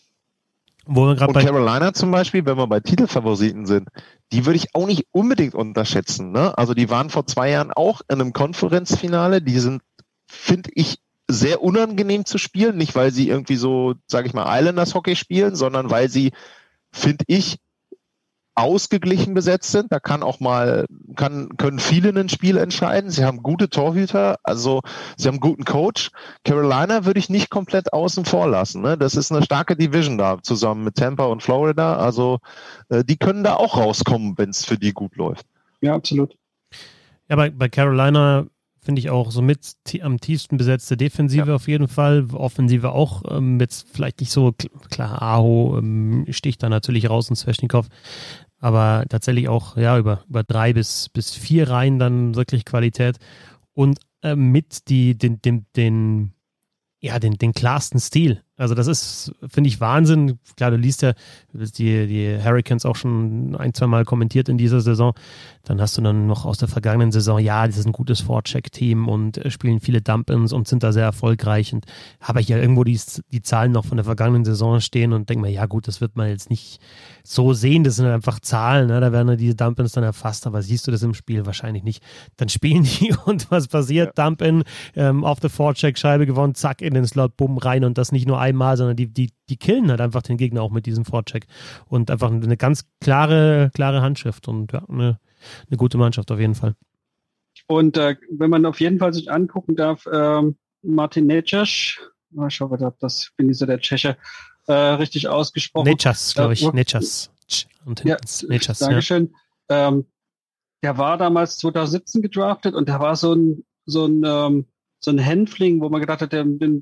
Und Carolina zum Beispiel, wenn wir bei Titelfavoriten sind, die würde ich auch nicht unbedingt unterschätzen. Ne? Also die waren vor 2 Jahren auch in einem Konferenzfinale. Die sind, finde ich, sehr unangenehm zu spielen. Nicht, weil sie irgendwie so, sage ich mal, Islanders-Hockey spielen, sondern weil sie, finde ich, ausgeglichen besetzt sind. Da können viele ein Spiel entscheiden. Sie haben gute Torhüter, also sie haben einen guten Coach. Carolina würde ich nicht komplett außen vor lassen. Ne? Das ist eine starke Division da, zusammen mit Tampa und Florida. Also die können da auch rauskommen, wenn es für die gut läuft. Ja, absolut. Ja, bei Carolina finde ich auch so mit am tiefsten besetzte Defensive auf jeden Fall, Offensive auch, jetzt vielleicht nicht so, klar, Aho sticht da natürlich raus und Svechnikov, aber tatsächlich auch über 3 bis 4 Reihen dann wirklich Qualität und mit den klarsten Stil. Also das ist, finde ich, Wahnsinn. Klar, du liest ja die Hurricanes auch schon 1-2 Mal kommentiert in dieser Saison. Dann hast du dann noch aus der vergangenen Saison, das ist ein gutes Forecheck-Team und spielen viele Dump-Ins und sind da sehr erfolgreich. Und habe ich ja irgendwo die Zahlen noch von der vergangenen Saison stehen und denke mir, gut, das wird man jetzt nicht so sehen. Das sind einfach Zahlen, ne? Da werden ja diese Dump-Ins dann erfasst, aber siehst du das im Spiel wahrscheinlich nicht. Dann spielen die und was passiert? Ja. Dump-In, auf der Forecheck-Scheibe gewonnen, zack, in den Slot, bumm, rein und das nicht nur einmal, sondern die killen halt einfach den Gegner auch mit diesem Forecheck und einfach eine ganz klare Handschrift und eine gute Mannschaft auf jeden Fall. Und wenn man auf jeden Fall sich angucken darf, Martin Necas, ich hoffe, das bin ich so der Tscheche, richtig ausgesprochen. Necas, glaube ich, Necas. Und Necas, Dankeschön. Ja. Der war damals 2017 gedraftet und der war so ein Hänfling, wo man gedacht hat,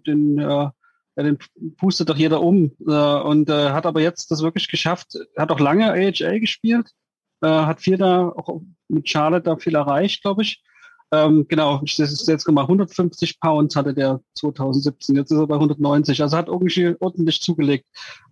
den pustet doch jeder um und hat aber jetzt das wirklich geschafft, hat auch lange AHL gespielt, hat viel da, auch mit Charlotte da viel erreicht, glaube ich. Genau, das ist jetzt gemacht, 150 Pounds hatte der 2017, jetzt ist er bei 190, also hat irgendwie ordentlich zugelegt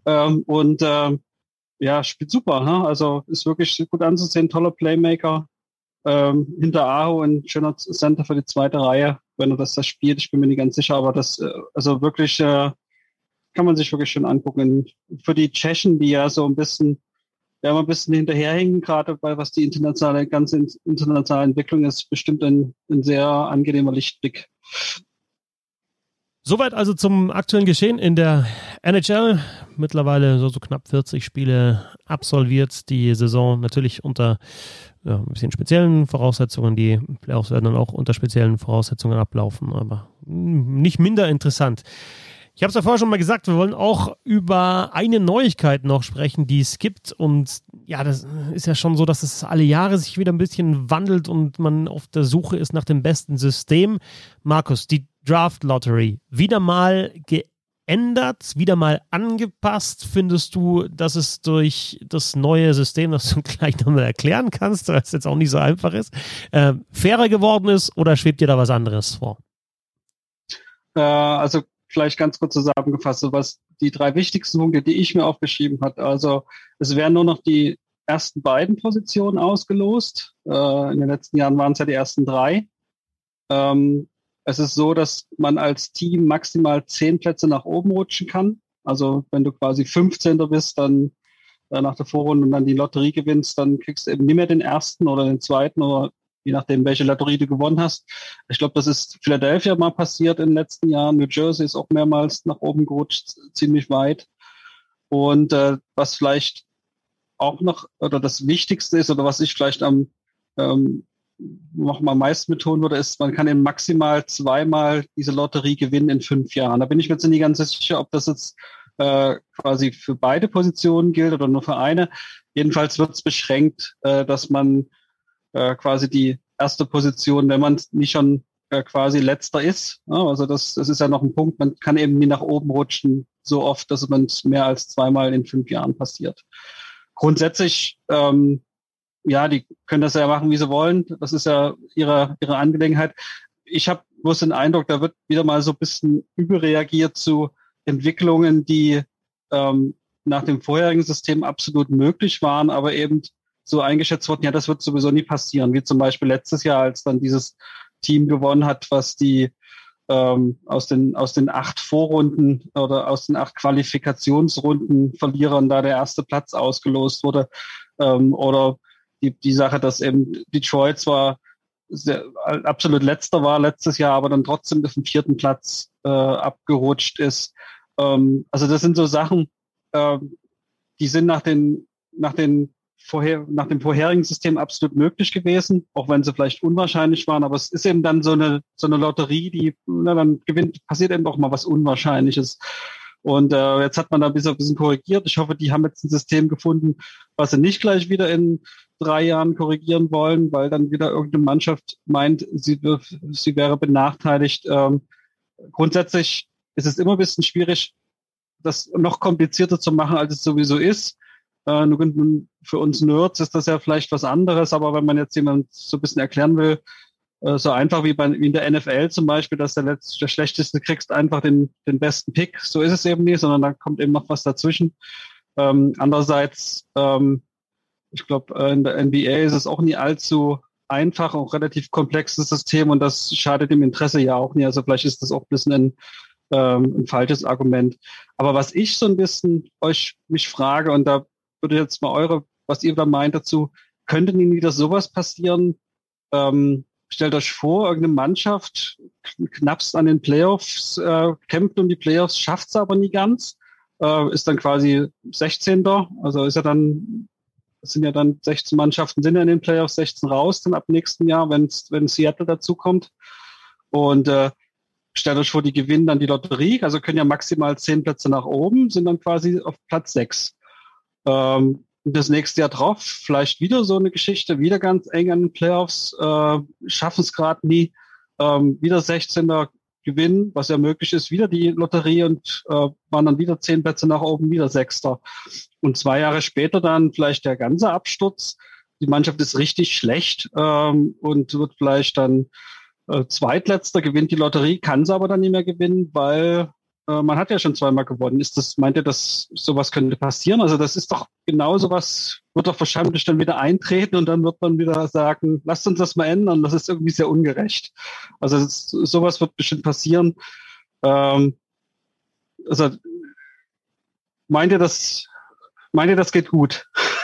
spielt super, ne? Also ist wirklich gut anzusehen, toller Playmaker, hinter Aho ein schöner Center für die zweite Reihe, wenn er das spielt, ich bin mir nicht ganz sicher, aber das, also wirklich, kann man sich wirklich schön angucken. Für die Tschechen, die ja so ein bisschen hinterherhängen, gerade bei was die ganze internationale Entwicklung ist, bestimmt ein sehr angenehmer Lichtblick. Soweit also zum aktuellen Geschehen in der NHL. Mittlerweile so knapp 40 Spiele absolviert. Die Saison natürlich unter ein bisschen speziellen Voraussetzungen. Die Playoffs werden dann auch unter speziellen Voraussetzungen ablaufen, aber nicht minder interessant. Ich habe es ja vorher schon mal gesagt, wir wollen auch über eine Neuigkeit noch sprechen, die es gibt. Und ja, das ist ja schon so, dass es alle Jahre sich wieder ein bisschen wandelt und man auf der Suche ist nach dem besten System. Markus, die Draft Lottery, wieder mal geändert, wieder mal angepasst. Findest du, dass es durch das neue System, das du gleich nochmal erklären kannst, weil es jetzt auch nicht so einfach ist, fairer geworden ist, oder schwebt dir da was anderes vor? Also vielleicht ganz kurz zusammengefasst, so was die 3 wichtigsten Punkte, die ich mir aufgeschrieben habe. Also es werden nur noch die ersten beiden Positionen ausgelost. In den letzten Jahren waren es ja die ersten 3. Es ist so, dass man als Team maximal 10 Plätze nach oben rutschen kann. Also wenn du quasi 15. bist, dann nach der Vorrunde und dann die Lotterie gewinnst, dann kriegst du eben nicht mehr den ersten oder den zweiten oder je nachdem, welche Lotterie du gewonnen hast. Ich glaube, das ist Philadelphia mal passiert in den letzten Jahren. New Jersey ist auch mehrmals nach oben gerutscht, ziemlich weit. Und was vielleicht auch noch, oder das Wichtigste ist, oder was ich vielleicht noch mal am meisten betonen würde, ist, man kann eben maximal 2-mal diese Lotterie gewinnen in 5 Jahren. Da bin ich mir jetzt nicht ganz sicher, ob das jetzt quasi für beide Positionen gilt oder nur für eine. Jedenfalls wird es beschränkt, dass man quasi die erste Position, wenn man nicht schon quasi letzter ist. Ja, also das ist ja noch ein Punkt, man kann eben nie nach oben rutschen, so oft, dass man mehr als 2-mal in 5 Jahren passiert. Grundsätzlich, die können das ja machen, wie sie wollen. Das ist ja ihre Angelegenheit. Ich habe bloß den Eindruck, da wird wieder mal so ein bisschen überreagiert zu Entwicklungen, die nach dem vorherigen System absolut möglich waren, aber eben so eingeschätzt wurden, ja, das wird sowieso nie passieren. Wie zum Beispiel letztes Jahr, als dann dieses Team gewonnen hat, was die aus den 8 Vorrunden oder aus den 8 Qualifikationsrunden Verlierern da der erste Platz ausgelost wurde. Oder die Sache, dass eben Detroit zwar absolut letzter war letztes Jahr, aber dann trotzdem auf den 4. Platz abgerutscht ist. Also das sind so Sachen, die sind nach dem vorherigen System absolut möglich gewesen, auch wenn sie vielleicht unwahrscheinlich waren, aber es ist eben dann so eine Lotterie, die dann gewinnt, passiert eben auch mal was Unwahrscheinliches. Und jetzt hat man da ein bisschen korrigiert. Ich hoffe, die haben jetzt ein System gefunden, was sie nicht gleich wieder in 3 Jahren korrigieren wollen, weil dann wieder irgendeine Mannschaft meint, sie wäre benachteiligt. Grundsätzlich ist es immer ein bisschen schwierig, das noch komplizierter zu machen, als es sowieso ist. Für uns Nerds ist das ja vielleicht was anderes, aber wenn man jetzt jemand so ein bisschen erklären will, so einfach wie in der NFL zum Beispiel, dass der Schlechteste kriegst einfach den besten Pick, so ist es eben nicht, sondern da kommt eben noch was dazwischen. Andererseits, ich glaube, in der NBA ist es auch nie allzu einfach, auch relativ komplexes System und das schadet dem Interesse ja auch nie. Also vielleicht ist das auch ein bisschen ein falsches Argument. Aber was ich so ein bisschen mich frage, und da würde jetzt mal was ihr da meint dazu, könnte nie wieder sowas passieren? Stellt euch vor, irgendeine Mannschaft knappst an den Playoffs, kämpft um die Playoffs, schafft es aber nie ganz, ist dann quasi 16. Also es sind ja dann 16 Mannschaften sind ja in den Playoffs, 16 raus dann ab nächsten Jahr, wenn Seattle dazukommt. Und stellt euch vor, die gewinnen dann die Lotterie, also können ja maximal 10 Plätze nach oben, sind dann quasi auf Platz 6. Das nächste Jahr drauf, vielleicht wieder so eine Geschichte, wieder ganz eng an den Playoffs, schaffen es gerade nie, wieder 16. Gewinn, was ja möglich ist, wieder die Lotterie und waren dann wieder 10 Plätze nach oben, wieder 6. Und 2 Jahre später dann vielleicht der ganze Absturz. Die Mannschaft ist richtig schlecht und wird vielleicht dann Zweitletzter, gewinnt die Lotterie, kann sie aber dann nicht mehr gewinnen, weil man hat ja schon 2-mal gewonnen. Meint ihr, dass sowas könnte passieren? Also das ist doch genau sowas, wird doch wahrscheinlich dann wieder eintreten und dann wird man wieder sagen, lasst uns das mal ändern. Das ist irgendwie sehr ungerecht. Also sowas wird bestimmt passieren. Also meint ihr, das geht gut?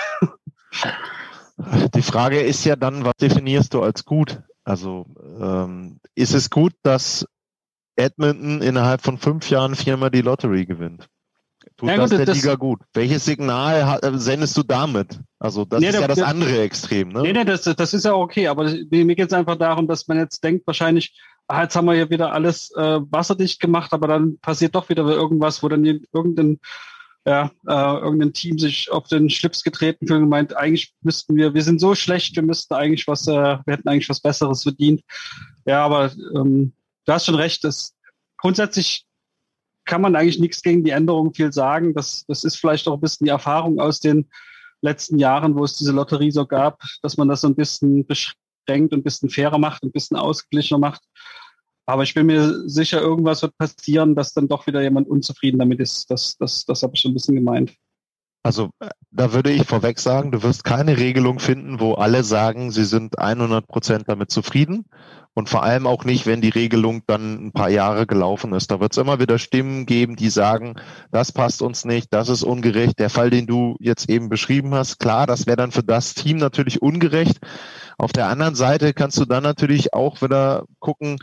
Die Frage ist ja dann, was definierst du als gut? Also ist es gut, dass Edmonton innerhalb von 5 Jahren 4-mal die Lottery gewinnt. Tut das der Liga gut? Welches Signal sendest du damit? Also das ist ja das andere Extrem. Ne? Nee, das ist ja okay, aber mir geht es einfach darum, dass man jetzt denkt, wahrscheinlich, jetzt haben wir ja wieder alles wasserdicht gemacht, aber dann passiert doch wieder irgendwas, wo dann irgendein Team sich auf den Schlips getreten fühlt und meint, eigentlich müssten wir sind so schlecht, wir hätten eigentlich was Besseres verdient. Ja, aber du hast schon recht, grundsätzlich kann man eigentlich nichts gegen die Änderung viel sagen. Das ist vielleicht auch ein bisschen die Erfahrung aus den letzten Jahren, wo es diese Lotterie so gab, dass man das so ein bisschen beschränkt und ein bisschen fairer macht, ein bisschen ausgeglichener macht. Aber ich bin mir sicher, irgendwas wird passieren, dass dann doch wieder jemand unzufrieden damit ist. Das habe ich schon ein bisschen gemeint. Also da würde ich vorweg sagen, du wirst keine Regelung finden, wo alle sagen, sie sind 100% damit zufrieden. Und vor allem auch nicht, wenn die Regelung dann ein paar Jahre gelaufen ist. Da wird es immer wieder Stimmen geben, die sagen, das passt uns nicht, das ist ungerecht. Der Fall, den du jetzt eben beschrieben hast, klar, das wäre dann für das Team natürlich ungerecht. Auf der anderen Seite kannst du dann natürlich auch wieder gucken,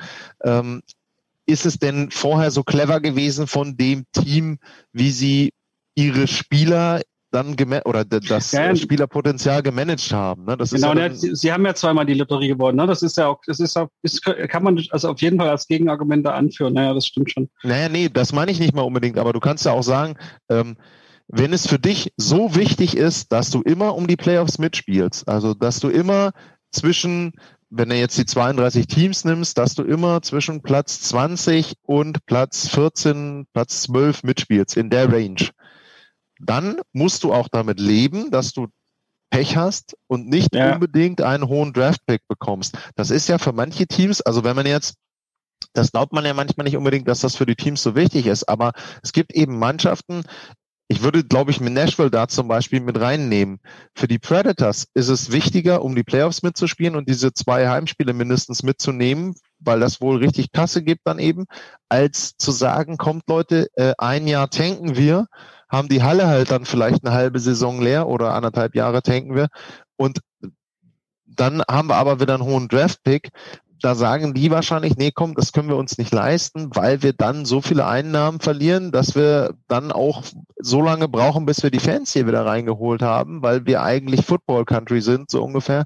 ist es denn vorher so clever gewesen von dem Team, wie sie ihre Spieler dann Spielerpotenzial gemanagt haben. Ne? Das genau, ist Sie haben ja zweimal die Lotterie gewonnen. Ne? Das kann man also auf jeden Fall als Gegenargument da anführen. Naja, das stimmt schon. Naja, nee, das meine ich nicht mal unbedingt, aber du kannst ja auch sagen, wenn es für dich so wichtig ist, dass du immer um die Playoffs mitspielst, also dass du immer wenn du jetzt die 32 Teams nimmst, dass du immer zwischen Platz 20 und Platz 14, Platz 12 mitspielst, in der Range. Dann musst du auch damit leben, dass du Pech hast und nicht unbedingt einen hohen Draft-Pick bekommst. Das ist ja für manche Teams, also wenn man jetzt, das glaubt man ja manchmal nicht unbedingt, dass das für die Teams so wichtig ist, aber es gibt eben Mannschaften, ich würde, glaube ich, mit Nashville da zum Beispiel mit reinnehmen. Für die Predators ist es wichtiger, um die Playoffs mitzuspielen und diese 2 Heimspiele mindestens mitzunehmen, weil das wohl richtig Kasse gibt dann eben, als zu sagen, kommt Leute, ein Jahr tanken wir, haben die Halle halt dann vielleicht eine halbe Saison leer oder 1,5 Jahre tanken wir und dann haben wir aber wieder einen hohen Draft-Pick. Da sagen die wahrscheinlich, nee, komm, das können wir uns nicht leisten, weil wir dann so viele Einnahmen verlieren, dass wir dann auch so lange brauchen, bis wir die Fans hier wieder reingeholt haben, weil wir eigentlich Football Country sind, so ungefähr.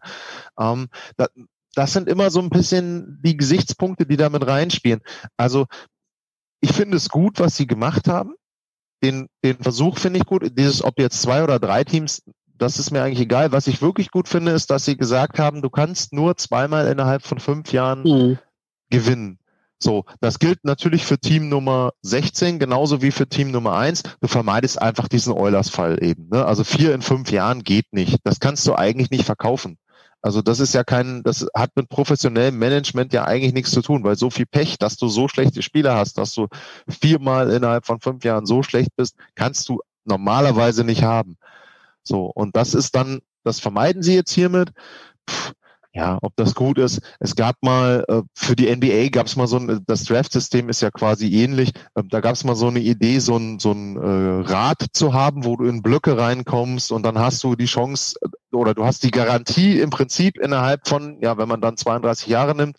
Das sind immer so ein bisschen die Gesichtspunkte, die da mit reinspielen. Also ich finde es gut, was sie gemacht haben. Den Versuch finde ich gut. Ob jetzt 2 oder 3 Teams, das ist mir eigentlich egal. Was ich wirklich gut finde, ist, dass sie gesagt haben, du kannst nur 2-mal innerhalb von 5 Jahren gewinnen. So, das gilt natürlich für Team Nummer 16, genauso wie für Team Nummer 1. Du vermeidest einfach diesen Oilers-Fall eben. Ne? Also 4 in 5 Jahren geht nicht. Das kannst du eigentlich nicht verkaufen. Also das ist ja das hat mit professionellem Management ja eigentlich nichts zu tun, weil so viel Pech, dass du so schlechte Spieler hast, dass du 4-mal innerhalb von 5 Jahren so schlecht bist, kannst du normalerweise nicht haben. So, und das vermeiden sie jetzt hiermit. Ja, ob das gut ist. Es gab mal, für die NBA gab es mal das Draft-System ist ja quasi ähnlich. Da gab es mal so eine Idee, so ein Rad zu haben, wo du in Blöcke reinkommst und dann hast du die Chance oder du hast die Garantie im Prinzip innerhalb von, wenn man dann 32 Jahre nimmt,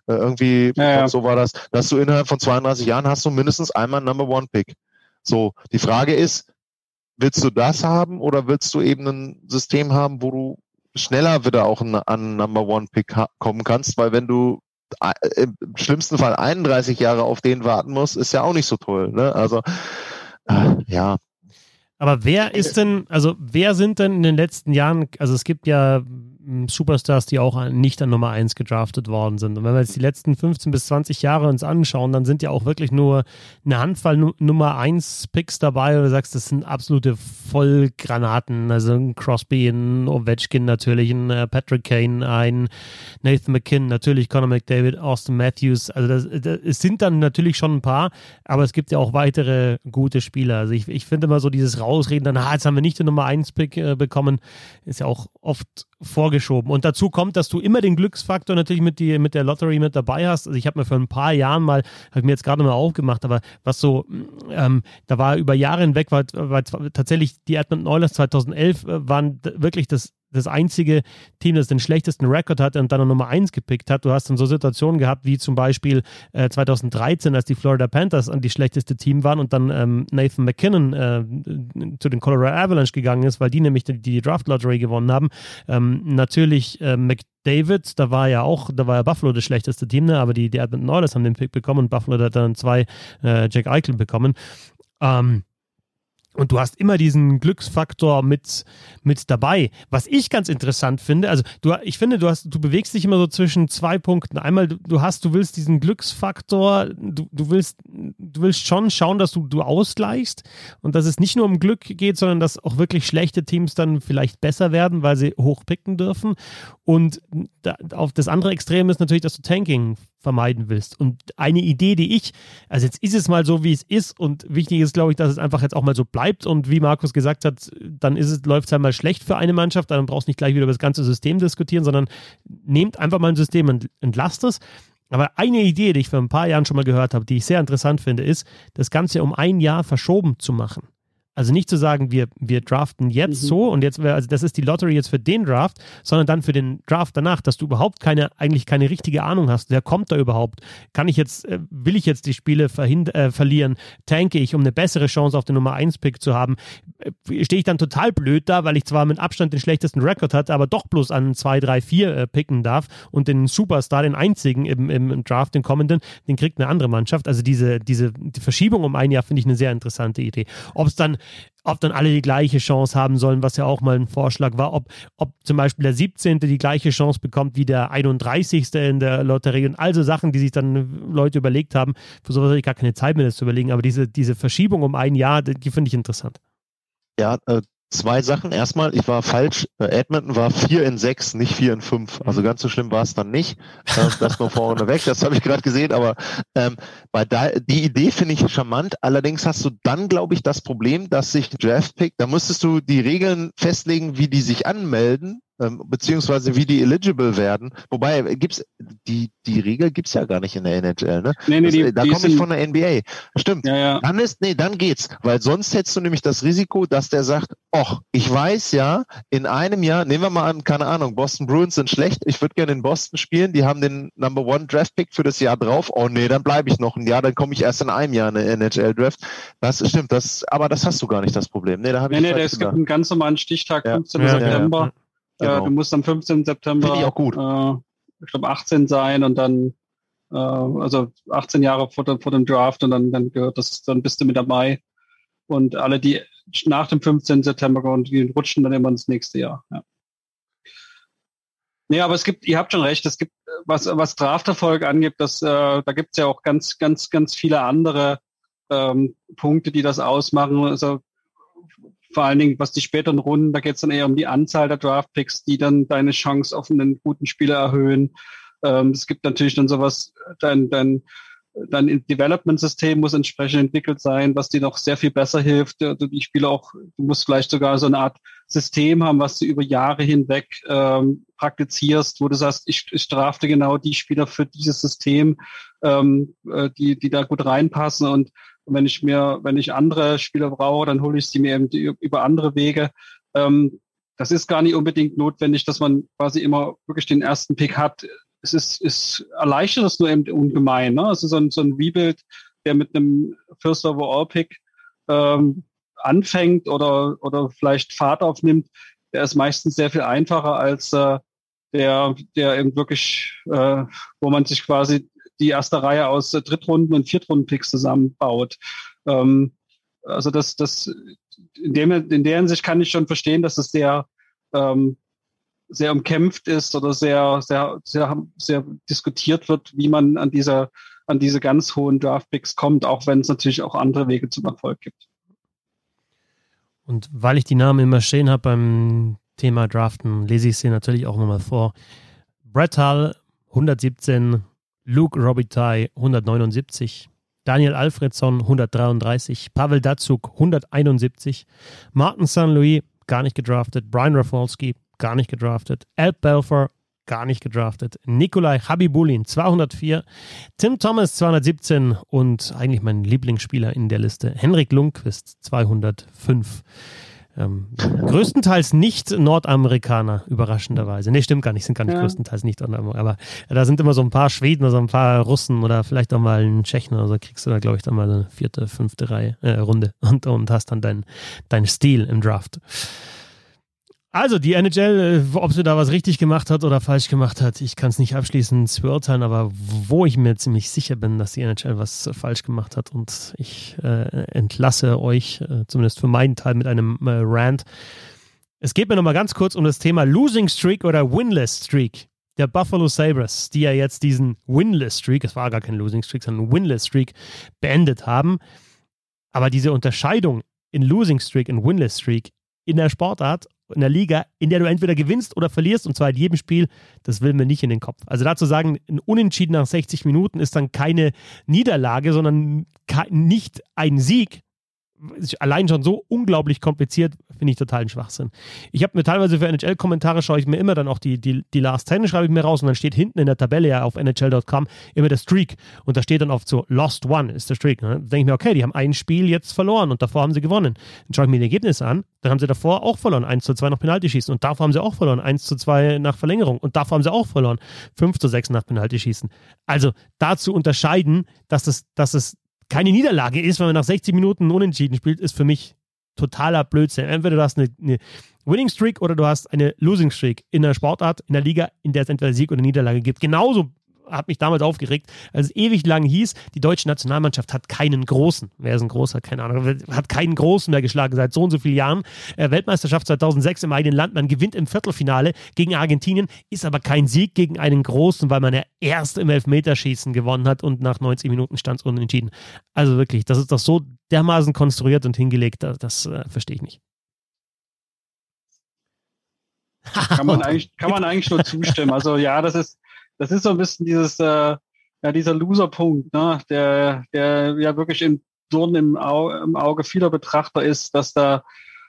so war das, dass du innerhalb von 32 Jahren hast du mindestens einmal einen Number-One-Pick. So, die Frage ist, willst du das haben oder willst du eben ein System haben, wo du schneller wieder auch an Number-One-Pick kommen kannst, weil wenn du im schlimmsten Fall 31 Jahre auf den warten musst, ist ja auch nicht so toll. Ne? Also, ja. Aber wer sind denn in den letzten Jahren, also es gibt ja Superstars, die auch nicht an Nummer 1 gedraftet worden sind. Und wenn wir jetzt die letzten 15 bis 20 Jahre uns anschauen, dann sind ja auch wirklich nur eine Handvoll Nummer 1 Picks dabei, wo du sagst, das sind absolute Vollgranaten. Also ein Crosby, ein Ovechkin natürlich, ein Patrick Kane, ein Nathan McKinnon, natürlich Connor McDavid, Austin Matthews. Also es sind dann natürlich schon ein paar, aber es gibt ja auch weitere gute Spieler. Also ich finde immer so dieses Rausreden, dann, jetzt haben wir nicht den Nummer 1 Pick bekommen, ist ja auch oft vorgeschoben. Und dazu kommt, dass du immer den Glücksfaktor natürlich mit der Lottery mit dabei hast. Also ich habe mir vor ein paar Jahren habe ich mir jetzt gerade mal aufgemacht, aber was so, da war über Jahre hinweg, war tatsächlich die Edmonton Oilers 2011 waren wirklich das das einzige Team, das den schlechtesten Rekord hatte und dann an Nummer 1 gepickt hat. Du hast dann so Situationen gehabt, wie zum Beispiel 2013, als die Florida Panthers an die schlechteste Team waren und dann Nathan McKinnon zu den Colorado Avalanche gegangen ist, weil die nämlich die Draft Lottery gewonnen haben. Natürlich McDavid, da war ja Buffalo das schlechteste Team, ne? Aber die Edmonton Oilers haben den Pick bekommen und Buffalo hat dann 2 Jack Eichel bekommen. Und du hast immer diesen Glücksfaktor mit dabei. Was ich ganz interessant finde, also ich finde, du bewegst dich immer so zwischen 2 Punkten. Einmal, du willst diesen Glücksfaktor, du willst schon schauen, dass du ausgleichst und dass es nicht nur um Glück geht, sondern dass auch wirklich schlechte Teams dann vielleicht besser werden, weil sie hoch picken dürfen. Und auf das andere Extrem ist natürlich, dass du Tanking vermeiden willst. Und eine Idee, also jetzt ist es mal so, wie es ist und wichtig ist, glaube ich, dass es einfach jetzt auch mal so bleibt und wie Markus gesagt hat, dann läuft es halt mal schlecht für eine Mannschaft, dann brauchst du nicht gleich wieder über das ganze System diskutieren, sondern nehmt einfach mal ein System und entlasst es. Aber eine Idee, die ich vor ein paar Jahren schon mal gehört habe, die ich sehr interessant finde, ist, das Ganze um ein Jahr verschoben zu machen. Also nicht zu sagen, wir draften so und jetzt also das ist die Lottery jetzt für den Draft, sondern dann für den Draft danach, dass du überhaupt eigentlich keine richtige Ahnung hast. Wer kommt da überhaupt? Will ich jetzt die Spiele verlieren? Tanke ich, um eine bessere Chance auf den Nummer 1 Pick zu haben? Stehe ich dann total blöd da, weil ich zwar mit Abstand den schlechtesten Rekord hatte, aber doch bloß an 2, 3, 4 picken darf und den Superstar, den einzigen im Draft, den kommenden, den kriegt eine andere Mannschaft. Also die Verschiebung um ein Jahr finde ich eine sehr interessante Idee. Ob dann alle die gleiche Chance haben sollen, was ja auch mal ein Vorschlag war, ob zum Beispiel der 17. die gleiche Chance bekommt wie der 31. in der Lotterie und also Sachen, die sich dann Leute überlegt haben. Für sowas habe ich gar keine Zeit, mir das zu überlegen, aber diese Verschiebung um ein Jahr, die finde ich interessant. Ja, 2 Sachen. Erstmal, ich war falsch. Edmonton war 4-6, nicht 4-5. Also ganz so schlimm war es dann nicht. Das nur vorne weg, das habe ich gerade gesehen. Aber die Idee finde ich charmant. Allerdings hast du dann, glaube ich, das Problem, dass sich Draftpick, da müsstest du die Regeln festlegen, wie die sich anmelden, beziehungsweise wie die eligible werden. Wobei, die Regel gibt's ja gar nicht in der NHL, ne? Nee, da komme ich von der NBA. Stimmt. Ja. Dann geht's. Weil sonst hättest du nämlich das Risiko, dass der sagt, ich weiß ja, in einem Jahr, nehmen wir mal an, keine Ahnung, Boston Bruins sind schlecht, ich würde gerne in Boston spielen, die haben den Number 1 Draft Pick für das Jahr drauf, dann bleibe ich noch ein Jahr, dann komme ich erst in einem Jahr in eine NHL Draft. Das stimmt, aber das hast du gar nicht, das Problem. Es gibt einen ganz normalen Stichtag, 15. September. Ja. Genau. Du musst am 15. September ich gut. Ich glaube 18 sein und dann also 18 Jahre vor dem Draft und dann gehört das, dann bist du mit dabei und alle, die nach dem 15. September und die rutschen dann immer ins nächste Jahr. Ja. Nee, aber ihr habt schon recht, es gibt, was Drafterfolg angeht, da gibt es ja auch ganz, ganz, ganz viele andere Punkte, die das ausmachen. Also vor allen Dingen, was die späteren Runden, da geht es dann eher um die Anzahl der Draftpicks, die dann deine Chance auf einen guten Spieler erhöhen. Es gibt natürlich dann sowas, dein Development-System muss entsprechend entwickelt sein, was dir noch sehr viel besser hilft. Die Spieler auch, du musst vielleicht sogar so eine Art System haben, was du über Jahre hinweg praktizierst, wo du sagst, ich drafte genau die Spieler für dieses System, die da gut reinpassen und wenn ich andere Spieler brauche, dann hole ich sie mir eben über andere Wege. Das ist gar nicht unbedingt notwendig, dass man quasi immer wirklich den ersten Pick hat. Es erleichtert das nur eben ungemein. Ne? Also so ein Rebuild, der mit einem First Overall Pick anfängt oder vielleicht Fahrt aufnimmt, der ist meistens sehr viel einfacher als der eben wirklich, wo man sich quasi die erste Reihe aus Drittrunden- und Viertrunden-Picks zusammenbaut. Also das in der Hinsicht kann ich schon verstehen, dass es sehr sehr umkämpft ist oder sehr, sehr, sehr, sehr diskutiert wird, wie man an diese ganz hohen Draft-Picks kommt, auch wenn es natürlich auch andere Wege zum Erfolg gibt. Und weil ich die Namen immer stehen habe beim Thema Draften, lese ich sie natürlich auch nochmal vor. Brett Hull, 117, Luc Robitaille 179, Daniel Alfredsson 133, Pavel Datsyuk 171, Martin St. Louis gar nicht gedraftet, Brian Rafalski gar nicht gedraftet, Al Belfour gar nicht gedraftet, Nikolai Khabibulin 204, Tim Thomas 217 und eigentlich mein Lieblingsspieler in der Liste, Henrik Lundqvist 205. größtenteils nicht Nordamerikaner, überraschenderweise. Nee, stimmt gar nicht, sind gar nicht größtenteils nicht Nordamerikaner, aber da sind immer so ein paar Schweden oder so ein paar Russen oder vielleicht auch mal einen Tschechen oder so, kriegst du da, glaube ich, dann mal eine 4., 5. Runde und hast dann deinen Stil im Draft. Also die NHL, ob sie da was richtig gemacht hat oder falsch gemacht hat, ich kann es nicht abschließend beurteilen, aber wo ich mir ziemlich sicher bin, dass die NHL was falsch gemacht hat, und ich entlasse euch, zumindest für meinen Teil, mit einem Rant. Es geht mir nochmal ganz kurz um das Thema Losing Streak oder Winless Streak der Buffalo Sabres, die ja jetzt diesen Winless Streak, es war gar kein Losing Streak, sondern Winless Streak, beendet haben. Aber diese Unterscheidung in Losing Streak und Winless Streak in der Sportart, in der Liga, in der du entweder gewinnst oder verlierst, und zwar in jedem Spiel, das will mir nicht in den Kopf. Also dazu sagen, ein Unentschieden nach 60 Minuten ist dann keine Niederlage, sondern nicht ein Sieg. Allein schon so unglaublich kompliziert, finde ich totalen Schwachsinn. Ich habe mir teilweise für NHL-Kommentare, schaue ich mir immer dann auch die Last 10, schreibe ich mir raus, und dann steht hinten in der Tabelle ja auf NHL.com immer der Streak, und da steht dann oft so Lost One ist der Streak. Ne? Dann denke ich mir, okay, die haben ein Spiel jetzt verloren und davor haben sie gewonnen. Dann schaue ich mir die Ergebnisse an, dann haben sie davor auch verloren, 1:2 nach Penaltyschießen, und davor haben sie auch verloren, 1:2 nach Verlängerung, und davor haben sie auch verloren, 5:6 nach Penaltyschießen. Also da zu unterscheiden, dass es keine Niederlage ist, wenn man nach 60 Minuten Unentschieden spielt, ist für mich totaler Blödsinn. Entweder du hast eine Winning Streak oder du hast eine Losing Streak in der Sportart, in der Liga, in der es entweder Sieg oder Niederlage gibt. Genauso hat mich damals aufgeregt, als es ewig lang hieß, die deutsche Nationalmannschaft hat keinen Großen. Wer ist ein Großer? Keine Ahnung. Hat keinen Großen mehr geschlagen seit so und so vielen Jahren. Weltmeisterschaft 2006 im eigenen Land. Man gewinnt im Viertelfinale gegen Argentinien, ist aber kein Sieg gegen einen Großen, weil man ja erst im Elfmeterschießen gewonnen hat und nach 90 Minuten stand es unentschieden. Also wirklich, das ist doch so dermaßen konstruiert und hingelegt, das verstehe ich nicht. Kann man eigentlich nur zustimmen. Also ja, das ist so ein bisschen dieser Loser-Punkt, ne, der ja wirklich im Dorn im Auge vieler Betrachter ist, dass dann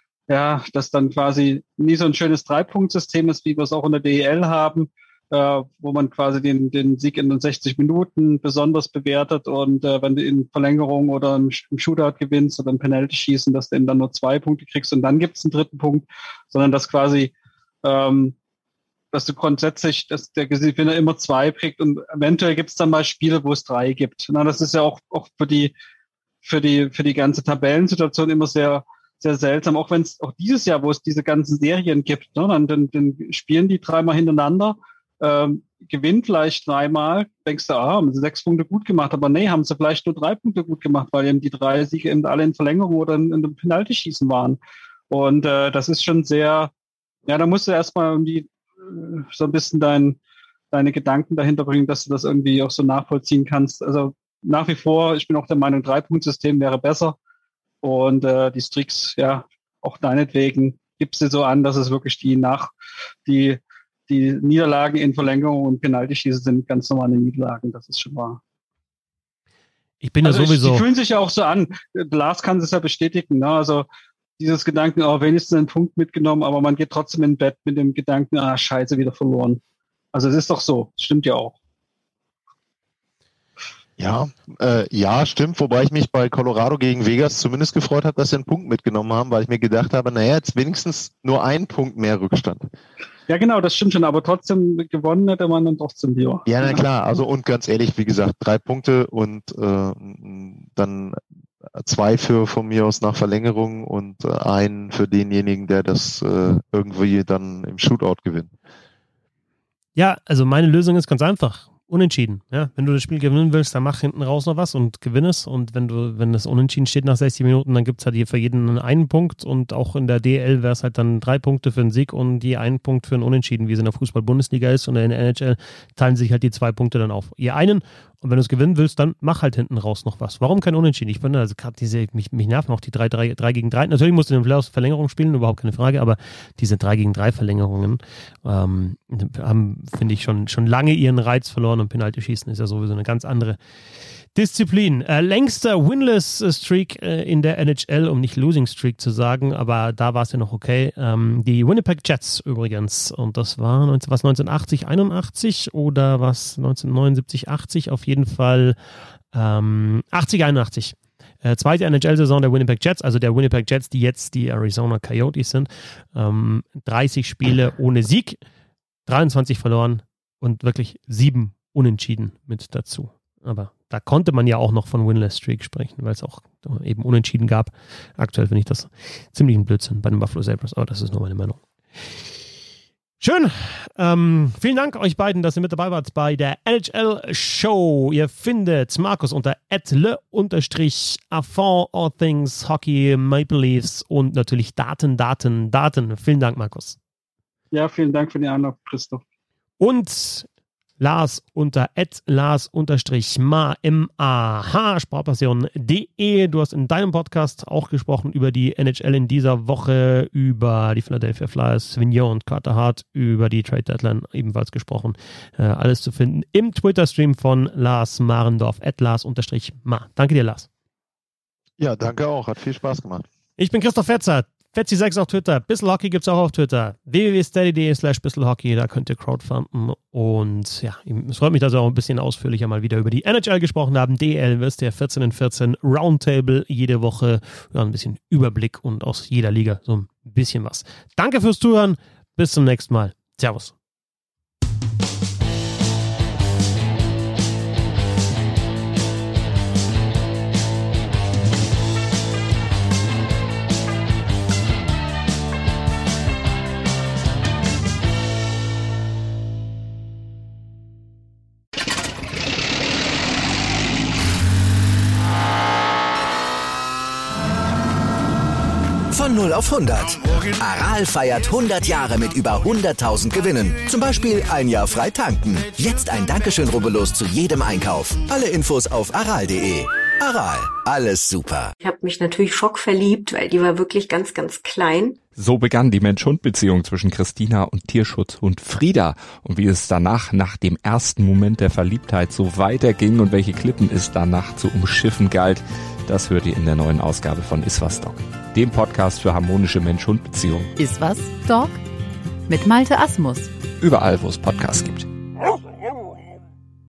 quasi nie so ein schönes 3-Punkt-System ist, wie wir es auch in der DEL haben, wo man quasi den Sieg in den 60 Minuten besonders bewertet, und wenn du in Verlängerung oder im Shootout gewinnst oder im Penalty-Schießen, dass du eben dann nur 2 Punkte kriegst und dann gibt es einen 3. Punkt, sondern dass quasi dass du grundsätzlich, dass der Gewinner immer 2 kriegt, und eventuell gibt es dann mal Spiele, wo es 3 gibt. Na, das ist ja auch für die ganze Tabellensituation immer sehr, sehr seltsam. Auch wenn es auch dieses Jahr, wo es diese ganzen Serien gibt, ne, dann spielen die 3-mal hintereinander, gewinnt vielleicht 3-mal, denkst du, haben sie 6 Punkte gut gemacht, aber nee, haben sie vielleicht nur 3 Punkte gut gemacht, weil eben die 3 Siege eben alle in Verlängerung oder in dem Penaltyschießen waren. Und das ist schon sehr, ja, da musst du erstmal so ein bisschen deine Gedanken dahinter bringen, dass du das irgendwie auch so nachvollziehen kannst. Also nach wie vor, ich bin auch der Meinung, 3-Punkt-System wäre besser. Und die Streaks, ja, auch deinetwegen gibst du so an, dass es wirklich die Niederlagen in Verlängerung und Penaltyschießen sind ganz normale Niederlagen. Das ist schon wahr. Ich bin also sowieso. Die fühlen sich ja auch so an. Lars kann es ja bestätigen. Ne? Also dieses Gedanken, wenigstens einen Punkt mitgenommen, aber man geht trotzdem in Bett mit dem Gedanken, scheiße, wieder verloren. Also es ist doch so, das stimmt ja auch. Ja, stimmt, wobei ich mich bei Colorado gegen Vegas zumindest gefreut habe, dass sie einen Punkt mitgenommen haben, weil ich mir gedacht habe, jetzt wenigstens nur 1 Punkt mehr Rückstand. Ja genau, das stimmt schon, aber trotzdem gewonnen hätte man dann trotzdem lieber. Ja, na klar, also und ganz ehrlich, wie gesagt, 3 Punkte und dann 2 von mir aus nach Verlängerung und 1 für denjenigen, der das irgendwie dann im Shootout gewinnt. Ja, also meine Lösung ist ganz einfach. Unentschieden. Ja, wenn du das Spiel gewinnen willst, dann mach hinten raus noch was und gewinn es. Und wenn das Unentschieden steht nach 60 Minuten, dann gibt es halt hier für jeden einen Punkt. Und auch in der DL wäre es halt dann 3 Punkte für einen Sieg und je 1 Punkt für einen Unentschieden, wie es in der Fußball-Bundesliga ist. Und in der NHL teilen sich halt die 2 Punkte dann auf. Je einen. Und wenn du es gewinnen willst, dann mach halt hinten raus noch was. Warum kein Unentschieden? Ich finde, also gerade mich nerven auch die 3 gegen 3. Natürlich musst du in den Playoffs Verlängerung spielen, überhaupt keine Frage, aber diese 3 gegen 3 Verlängerungen haben, finde ich, schon lange ihren Reiz verloren, und Penaltyschießen ist ja sowieso eine ganz andere Disziplin. Längster Winless-Streak in der NHL, um nicht Losing Streak zu sagen, aber da war es ja noch okay. Die Winnipeg Jets übrigens, und das war 1980, 81 oder was 1979, 80, auf jeden Fall 80, 81. Zweite NHL-Saison der Winnipeg Jets, also der Winnipeg Jets, die jetzt die Arizona Coyotes sind. 30 Spiele ohne Sieg, 23 verloren und wirklich 7 Unentschieden mit dazu. Aber da konnte man ja auch noch von Winless Streak sprechen, weil es auch eben Unentschieden gab. Aktuell finde ich das ziemlich ein Blödsinn bei den Buffalo Sabres, aber das ist nur meine Meinung. Schön. Vielen Dank euch beiden, dass ihr mit dabei wart bei der NHL Show. Ihr findet Markus unter @le_affond all things Hockey, Maple Leafs und natürlich Daten. Vielen Dank, Markus. Ja, vielen Dank für die Einladung, Christoph. Und Lars unter @Lars_MAH, Sportpassion.de. Du hast in deinem Podcast auch gesprochen über die NHL in dieser Woche, über die Philadelphia Flyers, Vigneault und Carter Hart, über die Trade Deadline ebenfalls gesprochen. Alles zu finden im Twitter-Stream von Lars Marendorf, @Lars_Ma. Danke dir, Lars. Ja, danke auch. Hat viel Spaß gemacht. Ich bin Christoph Fetzer. Fetzi6 auf Twitter. Bissl Hockey gibt es auch auf Twitter. www.steady.de/bisselhockey. Da könnt ihr crowdfunden. Und ja, es freut mich, dass wir auch ein bisschen ausführlicher mal wieder über die NHL gesprochen haben. DL wisst ihr, 14 in 14 Roundtable jede Woche. Ja, ein bisschen Überblick und aus jeder Liga so ein bisschen was. Danke fürs Zuhören. Bis zum nächsten Mal. Servus. Von 0 auf 100. Aral feiert 100 Jahre mit über 100.000 Gewinnen. Zum Beispiel ein Jahr frei tanken. Jetzt ein Dankeschön, rubbellos zu jedem Einkauf. Alle Infos auf aral.de. Aral, alles super. Ich habe mich natürlich schockverliebt, weil die war wirklich ganz, ganz klein. So begann die Mensch-Hund-Beziehung zwischen Christina und Tierschutzhund Frieda. Und wie es danach, nach dem ersten Moment der Verliebtheit, so weiterging und welche Klippen es danach zu umschiffen galt, das hört ihr in der neuen Ausgabe von Iswas Dog, dem Podcast für harmonische Mensch-Hund-Beziehungen. Iswas Dog? Mit Malte Asmus. Überall, wo es Podcasts gibt.